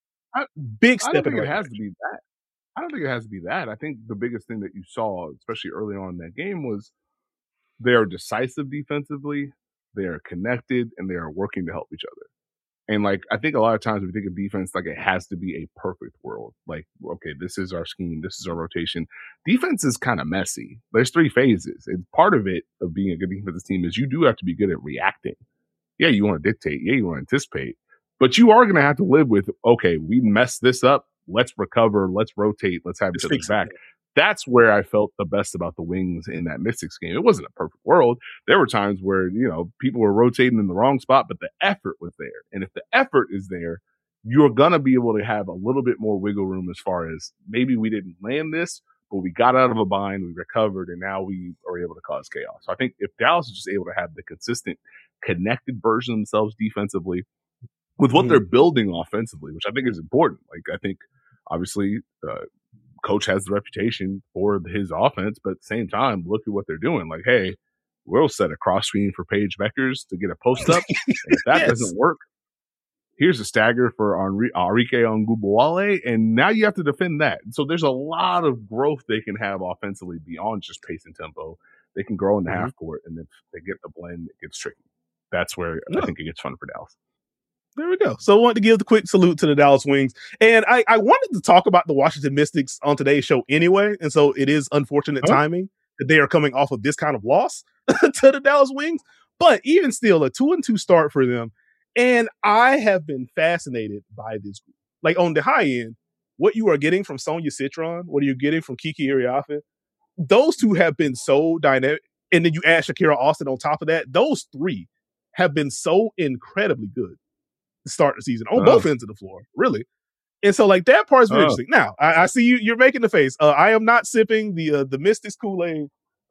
big step in the right direction. To be that. I don't think it has to be that. I think the biggest thing that you saw, especially early on in that game, was they are decisive defensively, they are connected, and they are working to help each other. And like, I think a lot of times we think of defense like it has to be a perfect world. Like, okay, this is our scheme, this is our rotation. Defense is kind of messy. There's three phases. And part of it, of being a good defensive team, is you do have to be good at reacting. Yeah, you want to dictate. Yeah, you want to anticipate. But you are going to have to live with, okay, we messed this up. Let's recover. Let's rotate. Let's have each other's back. That's where I felt the best about the Wings in that Mystics game. It wasn't a perfect world. There were times where, you know, people were rotating in the wrong spot, but the effort was there. And if the effort is there, you're going to be able to have a little bit more wiggle room as far as maybe we didn't land this, but we got out of a bind, we recovered, and now we are able to cause chaos. So I think if Dallas is just able to have the consistent, connected version of themselves defensively with what they're building offensively, which I think is important. Like, I think obviously, coach has the reputation for his offense, but at the same time, look at what they're doing. Like, hey, we'll set a cross screen for Paige Beckers to get a post up. And if that doesn't work, here's a stagger for Arike Ogunbowale, and now you have to defend that. So there's a lot of growth they can have offensively beyond just pace and tempo. They can grow in the half court, and if they get the blend, it gets tricky. That's where I think it gets fun for Dallas. There we go. So I wanted to give the quick salute to the Dallas Wings. And I wanted to talk about the Washington Mystics on today's show anyway. And so it is unfortunate timing that they are coming off of this kind of loss to the Dallas Wings. But even still, a 2-2 start for them. And I have been fascinated by this group. Like, on the high end, what you are getting from Sonia Citron, what are you getting from Kiki Iriafe, those two have been so dynamic. And then you add Shakira Austin on top of that. Those three have been so incredibly good to start the season on both ends of the floor, really. And so, like, that part's very interesting. Now, I see you're making the face. I am not sipping the Mystics Kool-Aid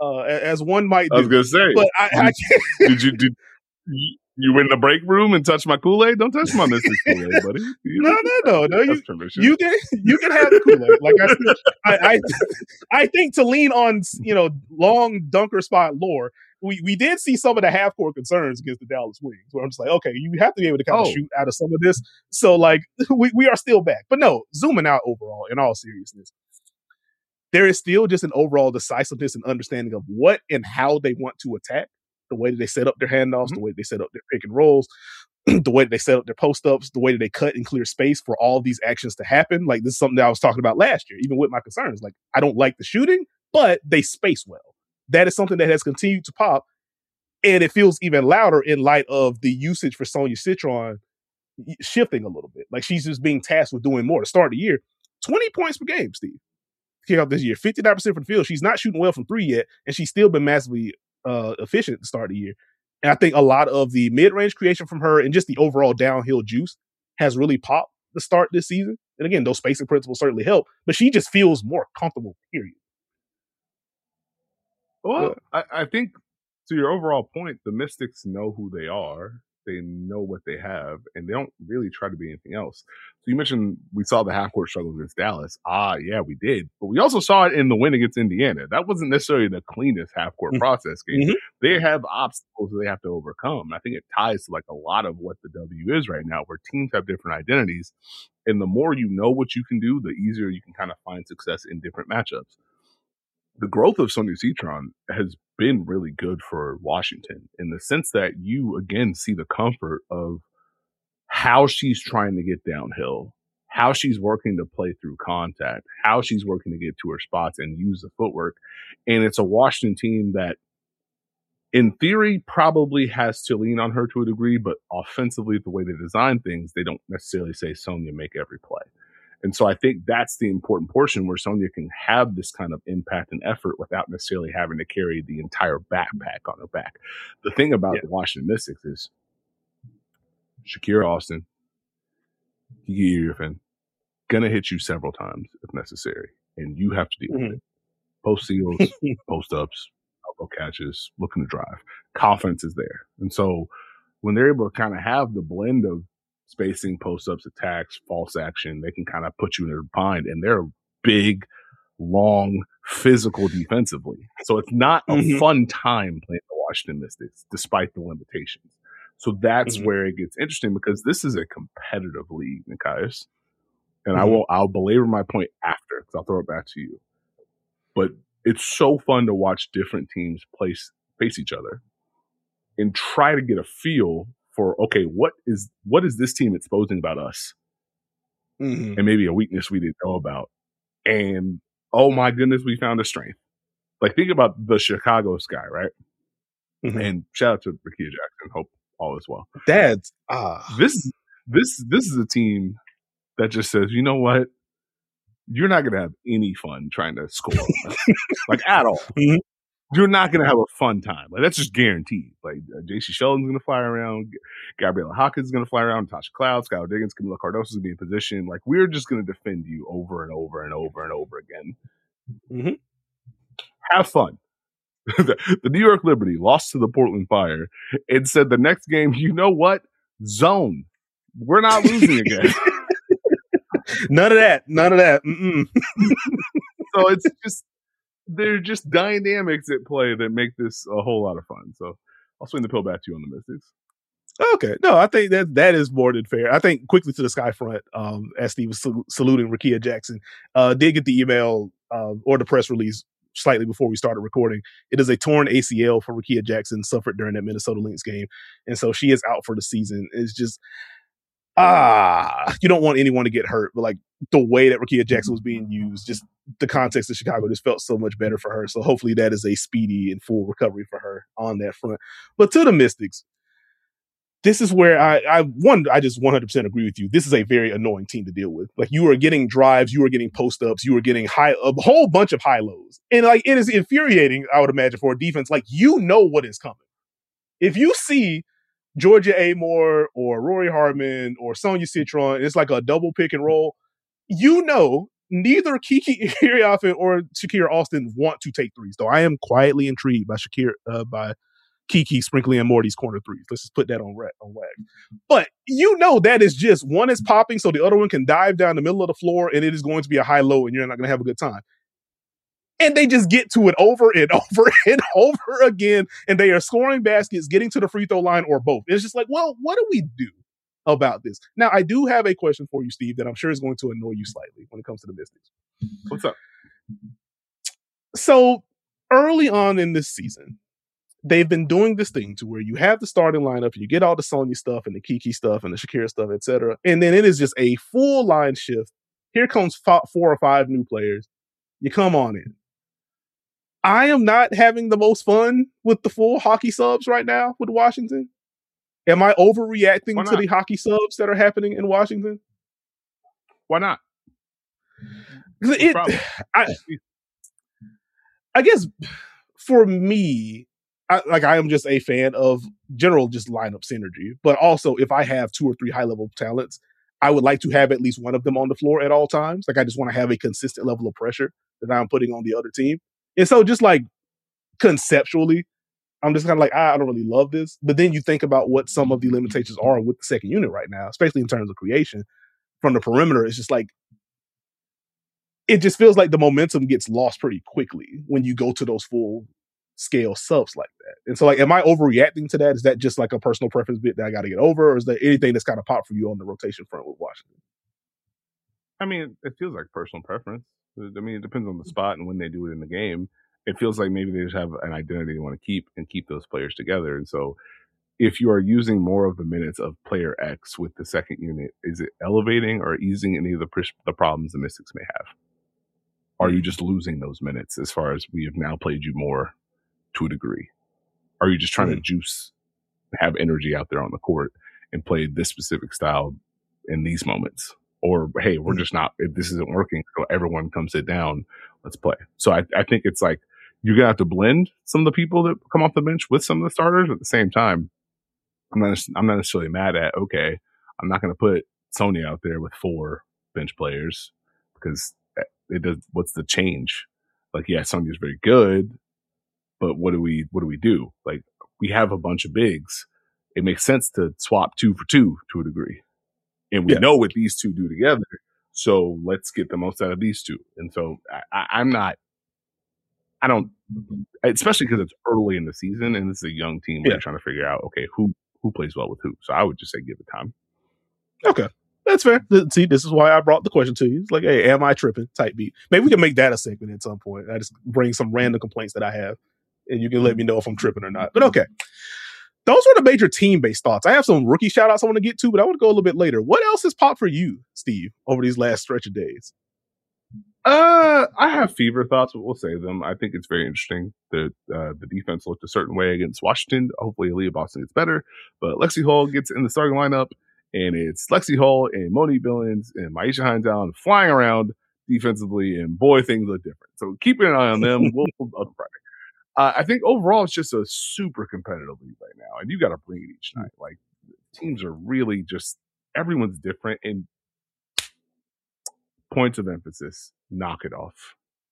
as one might do. I was going to say, but did you win the break room and touch my Kool-Aid? Don't touch my Mystics Kool-Aid, buddy. No. You can have the Kool-Aid. Like, I think to lean on, long dunker spot lore, we did see some of the half-court concerns against the Dallas Wings, where I'm just like, okay, you have to be able to kind of shoot out of some of this. So, like, we are still back. But no, zooming out overall, in all seriousness, there is still just an overall decisiveness and understanding of what and how they want to attack, the way that they set up their handoffs, the way that they set up their pick and rolls, the way that they set up their post-ups, the way that they cut and clear space for all of these actions to happen. Like, this is something that I was talking about last year, even with my concerns. Like, I don't like the shooting, but they space well. That is something that has continued to pop, and it feels even louder in light of the usage for Sonia Citron shifting a little bit. Like, she's just being tasked with doing more. To start the year, 20 points per game, Steve. Kick out this year, 59% from the field. She's not shooting well from three yet, and she's still been massively efficient at the start of the year. And I think a lot of the mid-range creation from her and just the overall downhill juice has really popped to start this season. And again, those spacing principles certainly help, but she just feels more comfortable, period. Well, I think to your overall point, the Mystics know who they are. they know what they have, and they don't really try to be anything else. So you mentioned we saw the half court struggles against Dallas. Yeah, we did. But we also saw it in the win against Indiana. That wasn't necessarily the cleanest half court process game. Mm-hmm. They have obstacles that they have to overcome. I think it ties to like a lot of what the W is right now, where teams have different identities. And the more you know what you can do, the easier you can kind of find success in different matchups. The growth of Sonia Citron has been really good for Washington in the sense that you, again, see the comfort of how she's trying to get downhill, how she's working to play through contact, how she's working to get to her spots and use the footwork. And it's a Washington team that, in theory, probably has to lean on her to a degree, but offensively, the way they design things, they don't necessarily say, Sonia, make every play. And so I think that's the important portion where Sonia can have this kind of impact and effort without necessarily having to carry the entire backpack on her back. The thing about the Washington Mystics is Shakira Austin, Kiki Griffin, gonna hit you several times if necessary, and you have to deal with it. Post seals, post ups, elbow catches, looking to drive. Confidence is there. And so when they're able to kind of have the blend of spacing, post-ups, attacks, false action, they can kind of put you in their bind, and they're big, long, physical defensively. So it's not a fun time playing the Washington Mystics, despite the limitations. So that's where it gets interesting, because this is a competitive league, Nekias. And I'll belabor my point after, because I'll throw it back to you. But it's so fun to watch different teams face each other and try to get a feel for, okay, what is this team exposing about us? And maybe a weakness we didn't know about. And oh my goodness, we found a strength. Like, think about the Chicago Sky, right? And shout out to Rickea Jackson. Hope all is well. This is a team that just says, you know what? You're not gonna have any fun trying to score on us. Like, at all. You're not going to have a fun time. Like, that's just guaranteed. Like, J.C. Sheldon's going to fly around. Gabriella Hawkins is going to fly around. Tasha Cloud, Skylar Diggins, Camila Cardoso is going to be in position. Like, we're just going to defend you over and over and over and over again. Have fun. The New York Liberty lost to the Portland Fire and said the next game, you know what? Zone. We're not losing again. None of that. So it's just, they're just dynamics at play that make this a whole lot of fun. So I'll swing the pill back to you on the Mystics. Okay. No, I think that is more than fair. I think quickly to the Skyfront, as Steve was saluting Rickea Jackson, did get the email or the press release slightly before we started recording. It is a torn ACL for Rickea Jackson, suffered during that Minnesota Lynx game. And so she is out for the season. It's just, you don't want anyone to get hurt, but like the way that Rickea Jackson was being used, just the context of Chicago just felt so much better for her. So hopefully that is a speedy and full recovery for her on that front. But to the Mystics, this is where I just 100% agree with you. This is a very annoying team to deal with. Like, you are getting drives, you are getting post-ups, you are getting a whole bunch of high lows. And like, it is infuriating, I would imagine, for a defense. Like, you know what is coming. If you see Georgia Amore or Rory Hartman or Sonia Citron, it's like a double pick and roll, you know neither Kiki Iriafen or Shakira Austin want to take threes. Though I am quietly intrigued by Kiki sprinkling in more of these corner threes. Let's just put that on wax. But you know that is just, one is popping so the other one can dive down the middle of the floor, and it is going to be a high-low, and you're not going to have a good time. And they just get to it over and over and over again, and they are scoring baskets, getting to the free throw line, or both. It's just like, well, what do we do about this? Now, I do have a question for you, Steve, that I'm sure is going to annoy you slightly when it comes to the Mystics. What's up? So early on in this season, they've been doing this thing to where you have the starting lineup, you get all the Sonya stuff and the Kiki stuff and the Shakira stuff, etc. And then it is just a full line shift. Here comes 4 or 5 new players. You come on in. I am not having the most fun with the full hockey subs right now with Washington. Am I overreacting to the hockey subs that are happening in Washington? Why not? I guess for me, I am just a fan of general just lineup synergy. But also, if I have 2 or 3 high-level talents, I would like to have at least one of them on the floor at all times. Like, I just want to have a consistent level of pressure that I'm putting on the other team. And so just like conceptually, I'm just kind of like, I don't really love this. But then you think about what some of the limitations are with the second unit right now, especially in terms of creation from the perimeter. It's just like, it just feels like the momentum gets lost pretty quickly when you go to those full scale subs like that. And so, like, am I overreacting to that? Is that just like a personal preference bit that I got to get over? Or is there anything that's kind of popped for you on the rotation front with Washington? I mean, it feels like personal preference. I mean, it depends on the spot and when they do it in the game. It feels like maybe they just have an identity they want to keep those players together. And so if you are using more of the minutes of player X with the second unit, is it elevating or easing any of the problems the Mystics may have? Are you just losing those minutes as far as we have now played you more to a degree? Are you just trying to juice, have energy out there on the court and play this specific style in these moments? Or, hey, we're just not, if this isn't working, so everyone come sit down, let's play. So I think it's like, you're going to have to blend some of the people that come off the bench with some of the starters. At the same time, I'm not necessarily mad at, okay, I'm not going to put Sony out there with 4 bench players because it does. What's the change? Like, yeah, Sony is very good, but what do we do? Like, we have a bunch of bigs. It makes sense to swap 2 for 2 to a degree. And we know what these two do together. So let's get the most out of these two. And so I don't, especially because it's early in the season and this is a young team. We're trying to figure out, okay, who plays well with who. So I would just say give it time. Okay. That's fair. See, this is why I brought the question to you. It's like, hey, am I tripping? Type beat. Maybe we can make that a segment at some point. I just bring some random complaints that I have and you can let me know if I'm tripping or not. But okay. Those were the major team-based thoughts. I have some rookie shout-outs I want to get to, but I want to go a little bit later. What else has popped for you, Steve, over these last stretch of days? I have fever thoughts, but we'll save them. I think it's very interesting that the defense looked a certain way against Washington. Hopefully, Aaliyah Boston gets better. But Lexi Hull gets in the starting lineup, and it's Lexi Hull and Monique Billings and Maisha Hines-Allen flying around defensively, and boy, things look different. So keep an eye on them. We'll up Friday. I think overall it's just a super competitive league right now, and you got to bring it each night. Like, teams are really just, everyone's different, and points of emphasis, knock it off.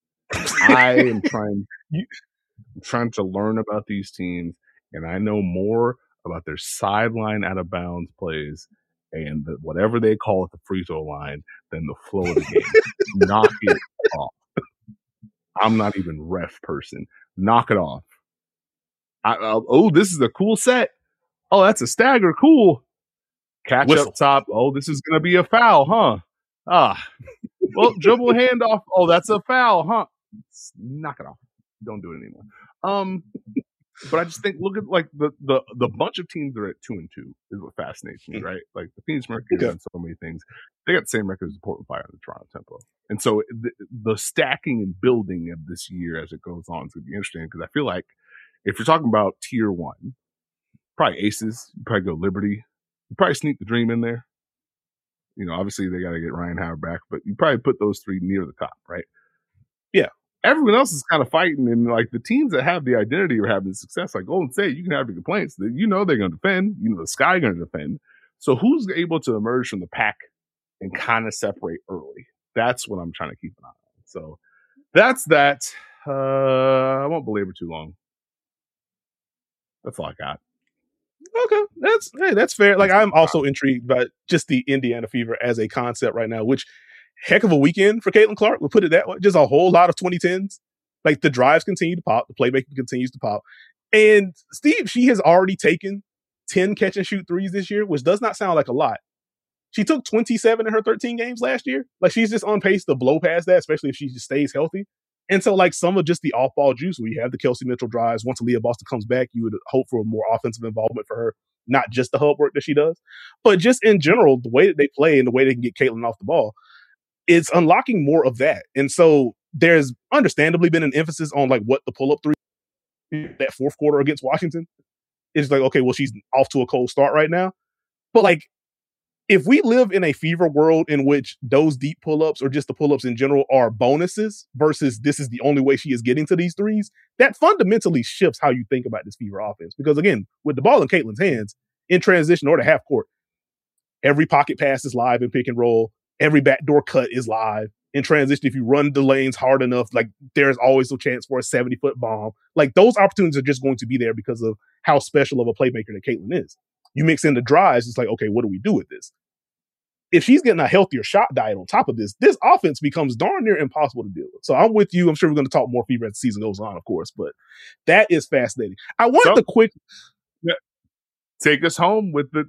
I am trying to learn about these teams, and I know more about their sideline out of bounds plays and whatever they call it, the free throw line, than the flow of the game. Knock it off. I'm not even ref person. Knock it off. Oh, this is a cool set. Oh, that's a stagger. Cool. Catch up top. Oh, this is going to be a foul, huh? Well, dribble handoff. Oh, that's a foul, huh? Knock it off. Don't do it anymore. But I just think, look at like the bunch of teams that are at 2-2 is what fascinates me, right? Like the Phoenix Mercury and so many things. They got the same record as the Portland Fire and the Toronto Tempo. And so the stacking and building of this year as it goes on is going to be interesting because I feel like if you're talking about tier 1, probably Aces, you probably go Liberty, you probably sneak the Dream in there. You know, obviously they got to get Ryan Howard back, but you probably put those 3 near the top, right? Yeah. Everyone else is kind of fighting, and like the teams that have the identity or having success, like Golden State, you can have your complaints. You know they're going to defend. You know the Sky going to defend. So who's able to emerge from the pack and kind of separate early? That's what I'm trying to keep an eye on. So that's that. I won't belabor too long. That's all I got. Okay, that's fair. Like I'm also intrigued by just the Indiana Fever as a concept right now, which heck of a weekend for Caitlin Clark. We'll put it that way. Just a whole lot of 2010s. Like the drives continue to pop, the playmaking continues to pop. And Steve, she has already taken 10 catch and shoot threes this year, which does not sound like a lot. She took 27 in her 13 games last year. Like she's just on pace to blow past that, especially if she just stays healthy. And so like some of just the off-ball juice where you have the Kelsey Mitchell drives. Once Aaliyah Boston comes back, you would hope for more offensive involvement for her, not just the hub work that she does, but just in general, the way that they play and the way they can get Caitlin off the ball, it's unlocking more of that. And so there's understandably been an emphasis on like what the pull-up three that fourth quarter against Washington. It's like, okay, well, she's off to a cold start right now. But like, if we live in a Fever world in which those deep pull-ups or just the pull-ups in general are bonuses versus this is the only way she is getting to these threes, that fundamentally shifts how you think about this Fever offense. Because again, with the ball in Caitlin's hands, in transition or to half court, every pocket pass is live in pick and roll. Every backdoor cut is live. in transition, if you run the lanes hard enough, like there's always a chance for a 70-foot bomb. Like those opportunities are just going to be there because of how special of a playmaker that Caitlin is. You mix in the drives, it's like, okay, what do we do with this? If she's getting a healthier shot diet on top of this offense becomes darn near impossible to deal with. So I'm with you. I'm sure we're going to talk more fever as the season goes on, of course, but that is fascinating. I want the quick take us home with the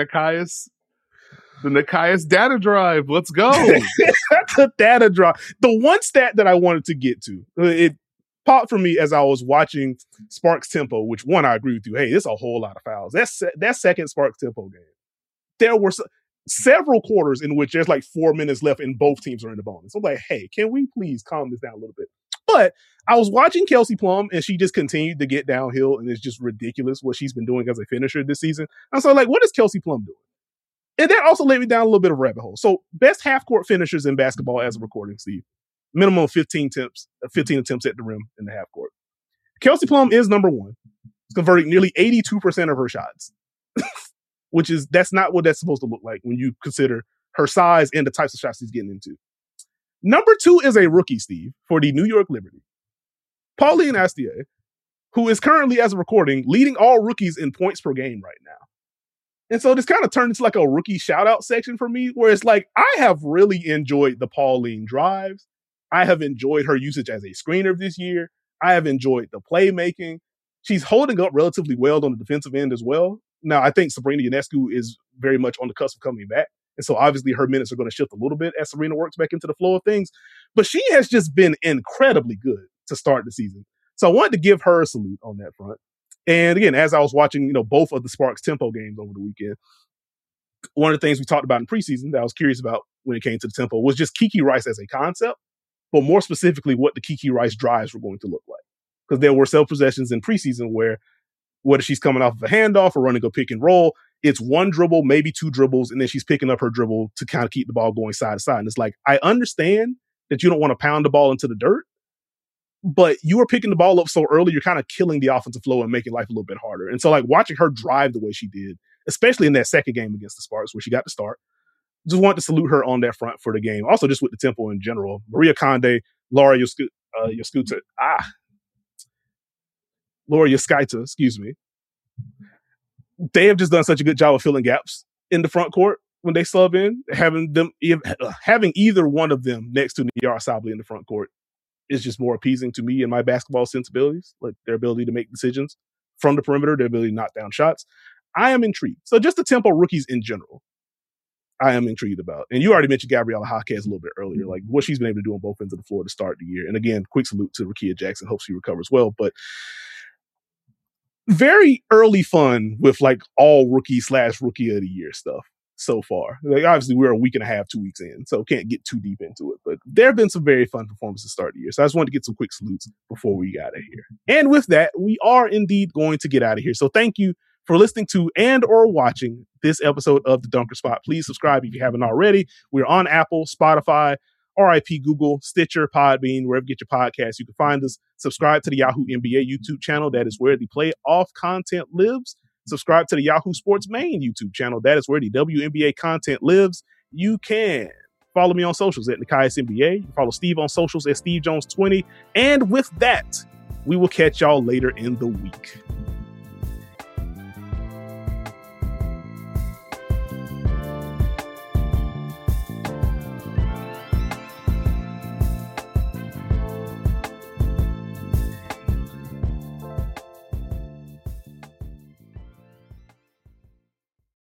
Nekias data drive. Let's go. The data drive. The one stat that I wanted to get to, it popped for me as I was watching Sparks Tempo, which one I agree with you. Hey, it's a whole lot of fouls. That second Sparks Tempo game, there were several quarters in which there's like 4 minutes left and both teams are in the bonus. I'm like, hey, can we please calm this down a little bit? But I was watching Kelsey Plum and she just continued to get downhill, and it's just ridiculous what she's been doing as a finisher this season. And so like, what is Kelsey Plum doing? And that also led me down a little bit of a rabbit hole. So best half-court finishers in basketball as a recording, Steve. Minimum of 15 attempts at the rim in the half court. Kelsey Plum is number one. She's converting nearly 82% of her shots, that's not what that's supposed to look like when you consider her size and the types of shots she's getting into. Number two is a rookie, Steve, for the New York Liberty. Pauline Astier, who is currently, as a recording, leading all rookies in points per game right now. And so this kind of turned into like a rookie shout-out section for me, where it's like, I have really enjoyed the Pauline drives. I have enjoyed her usage as a screener this year. I have enjoyed the playmaking. She's holding up relatively well on the defensive end as well. Now, I think Sabrina Ionescu is very much on the cusp of coming back. And so obviously her minutes are going to shift a little bit as Serena works back into the flow of things. But she has just been incredibly good to start the season. So I wanted to give her a salute on that front. And again, as I was watching, both of the Sparks Tempo games over the weekend, one of the things we talked about in preseason that I was curious about when it came to the Tempo was just Kiki Rice as a concept, but more specifically what the Kiki Rice drives were going to look like. Because there were several possessions in preseason where whether she's coming off of a handoff or running a pick and roll, it's one dribble, maybe two dribbles, and then she's picking up her dribble to kind of keep the ball going side to side. And it's like, I understand that you don't want to pound the ball into the dirt, but you are picking the ball up so early, you're kind of killing the offensive flow and making life a little bit harder. And so like watching her drive the way she did, especially in that second game against the Sparks where she got to start, just wanted to salute her on that front for the game. Also just with the tempo in general. Maria Conde, Laura Yaskaita, excuse me. They have just done such a good job of filling gaps in the front court when they sub in. Having either one of them next to Niara Sabally in the front court is just more appeasing to me and my basketball sensibilities, like their ability to make decisions from the perimeter, their ability to knock down shots. I am intrigued. So just the tempo rookies in general, I am intrigued about. And you already mentioned Gabriela Jaquez a little bit earlier, like what she's been able to do on both ends of the floor to start the year. And again, quick salute to Rickea Jackson. Hope she recovers well. But very early fun with like all rookie / rookie of the year stuff so far. Like obviously we're a week and a half, 2 weeks in, so can't get too deep into it. But there have been some very fun performances to start the year. So I just wanted to get some quick salutes before we got out of here. And with that, we are indeed going to get out of here. So thank you for listening to and or watching this episode of The Dunker Spot. Please subscribe if you haven't already. We're on Apple, Spotify, RIP Google, Stitcher, Podbean, wherever you get your podcasts. You can find us. Subscribe to the Yahoo NBA YouTube channel. That is where the playoff content lives. Subscribe to the Yahoo Sports main YouTube channel. That is where the WNBA content lives. You can follow me on socials at Nekias NBA. You can follow Steve on socials at Steve Jones 20. And with that, we will catch y'all later in the week.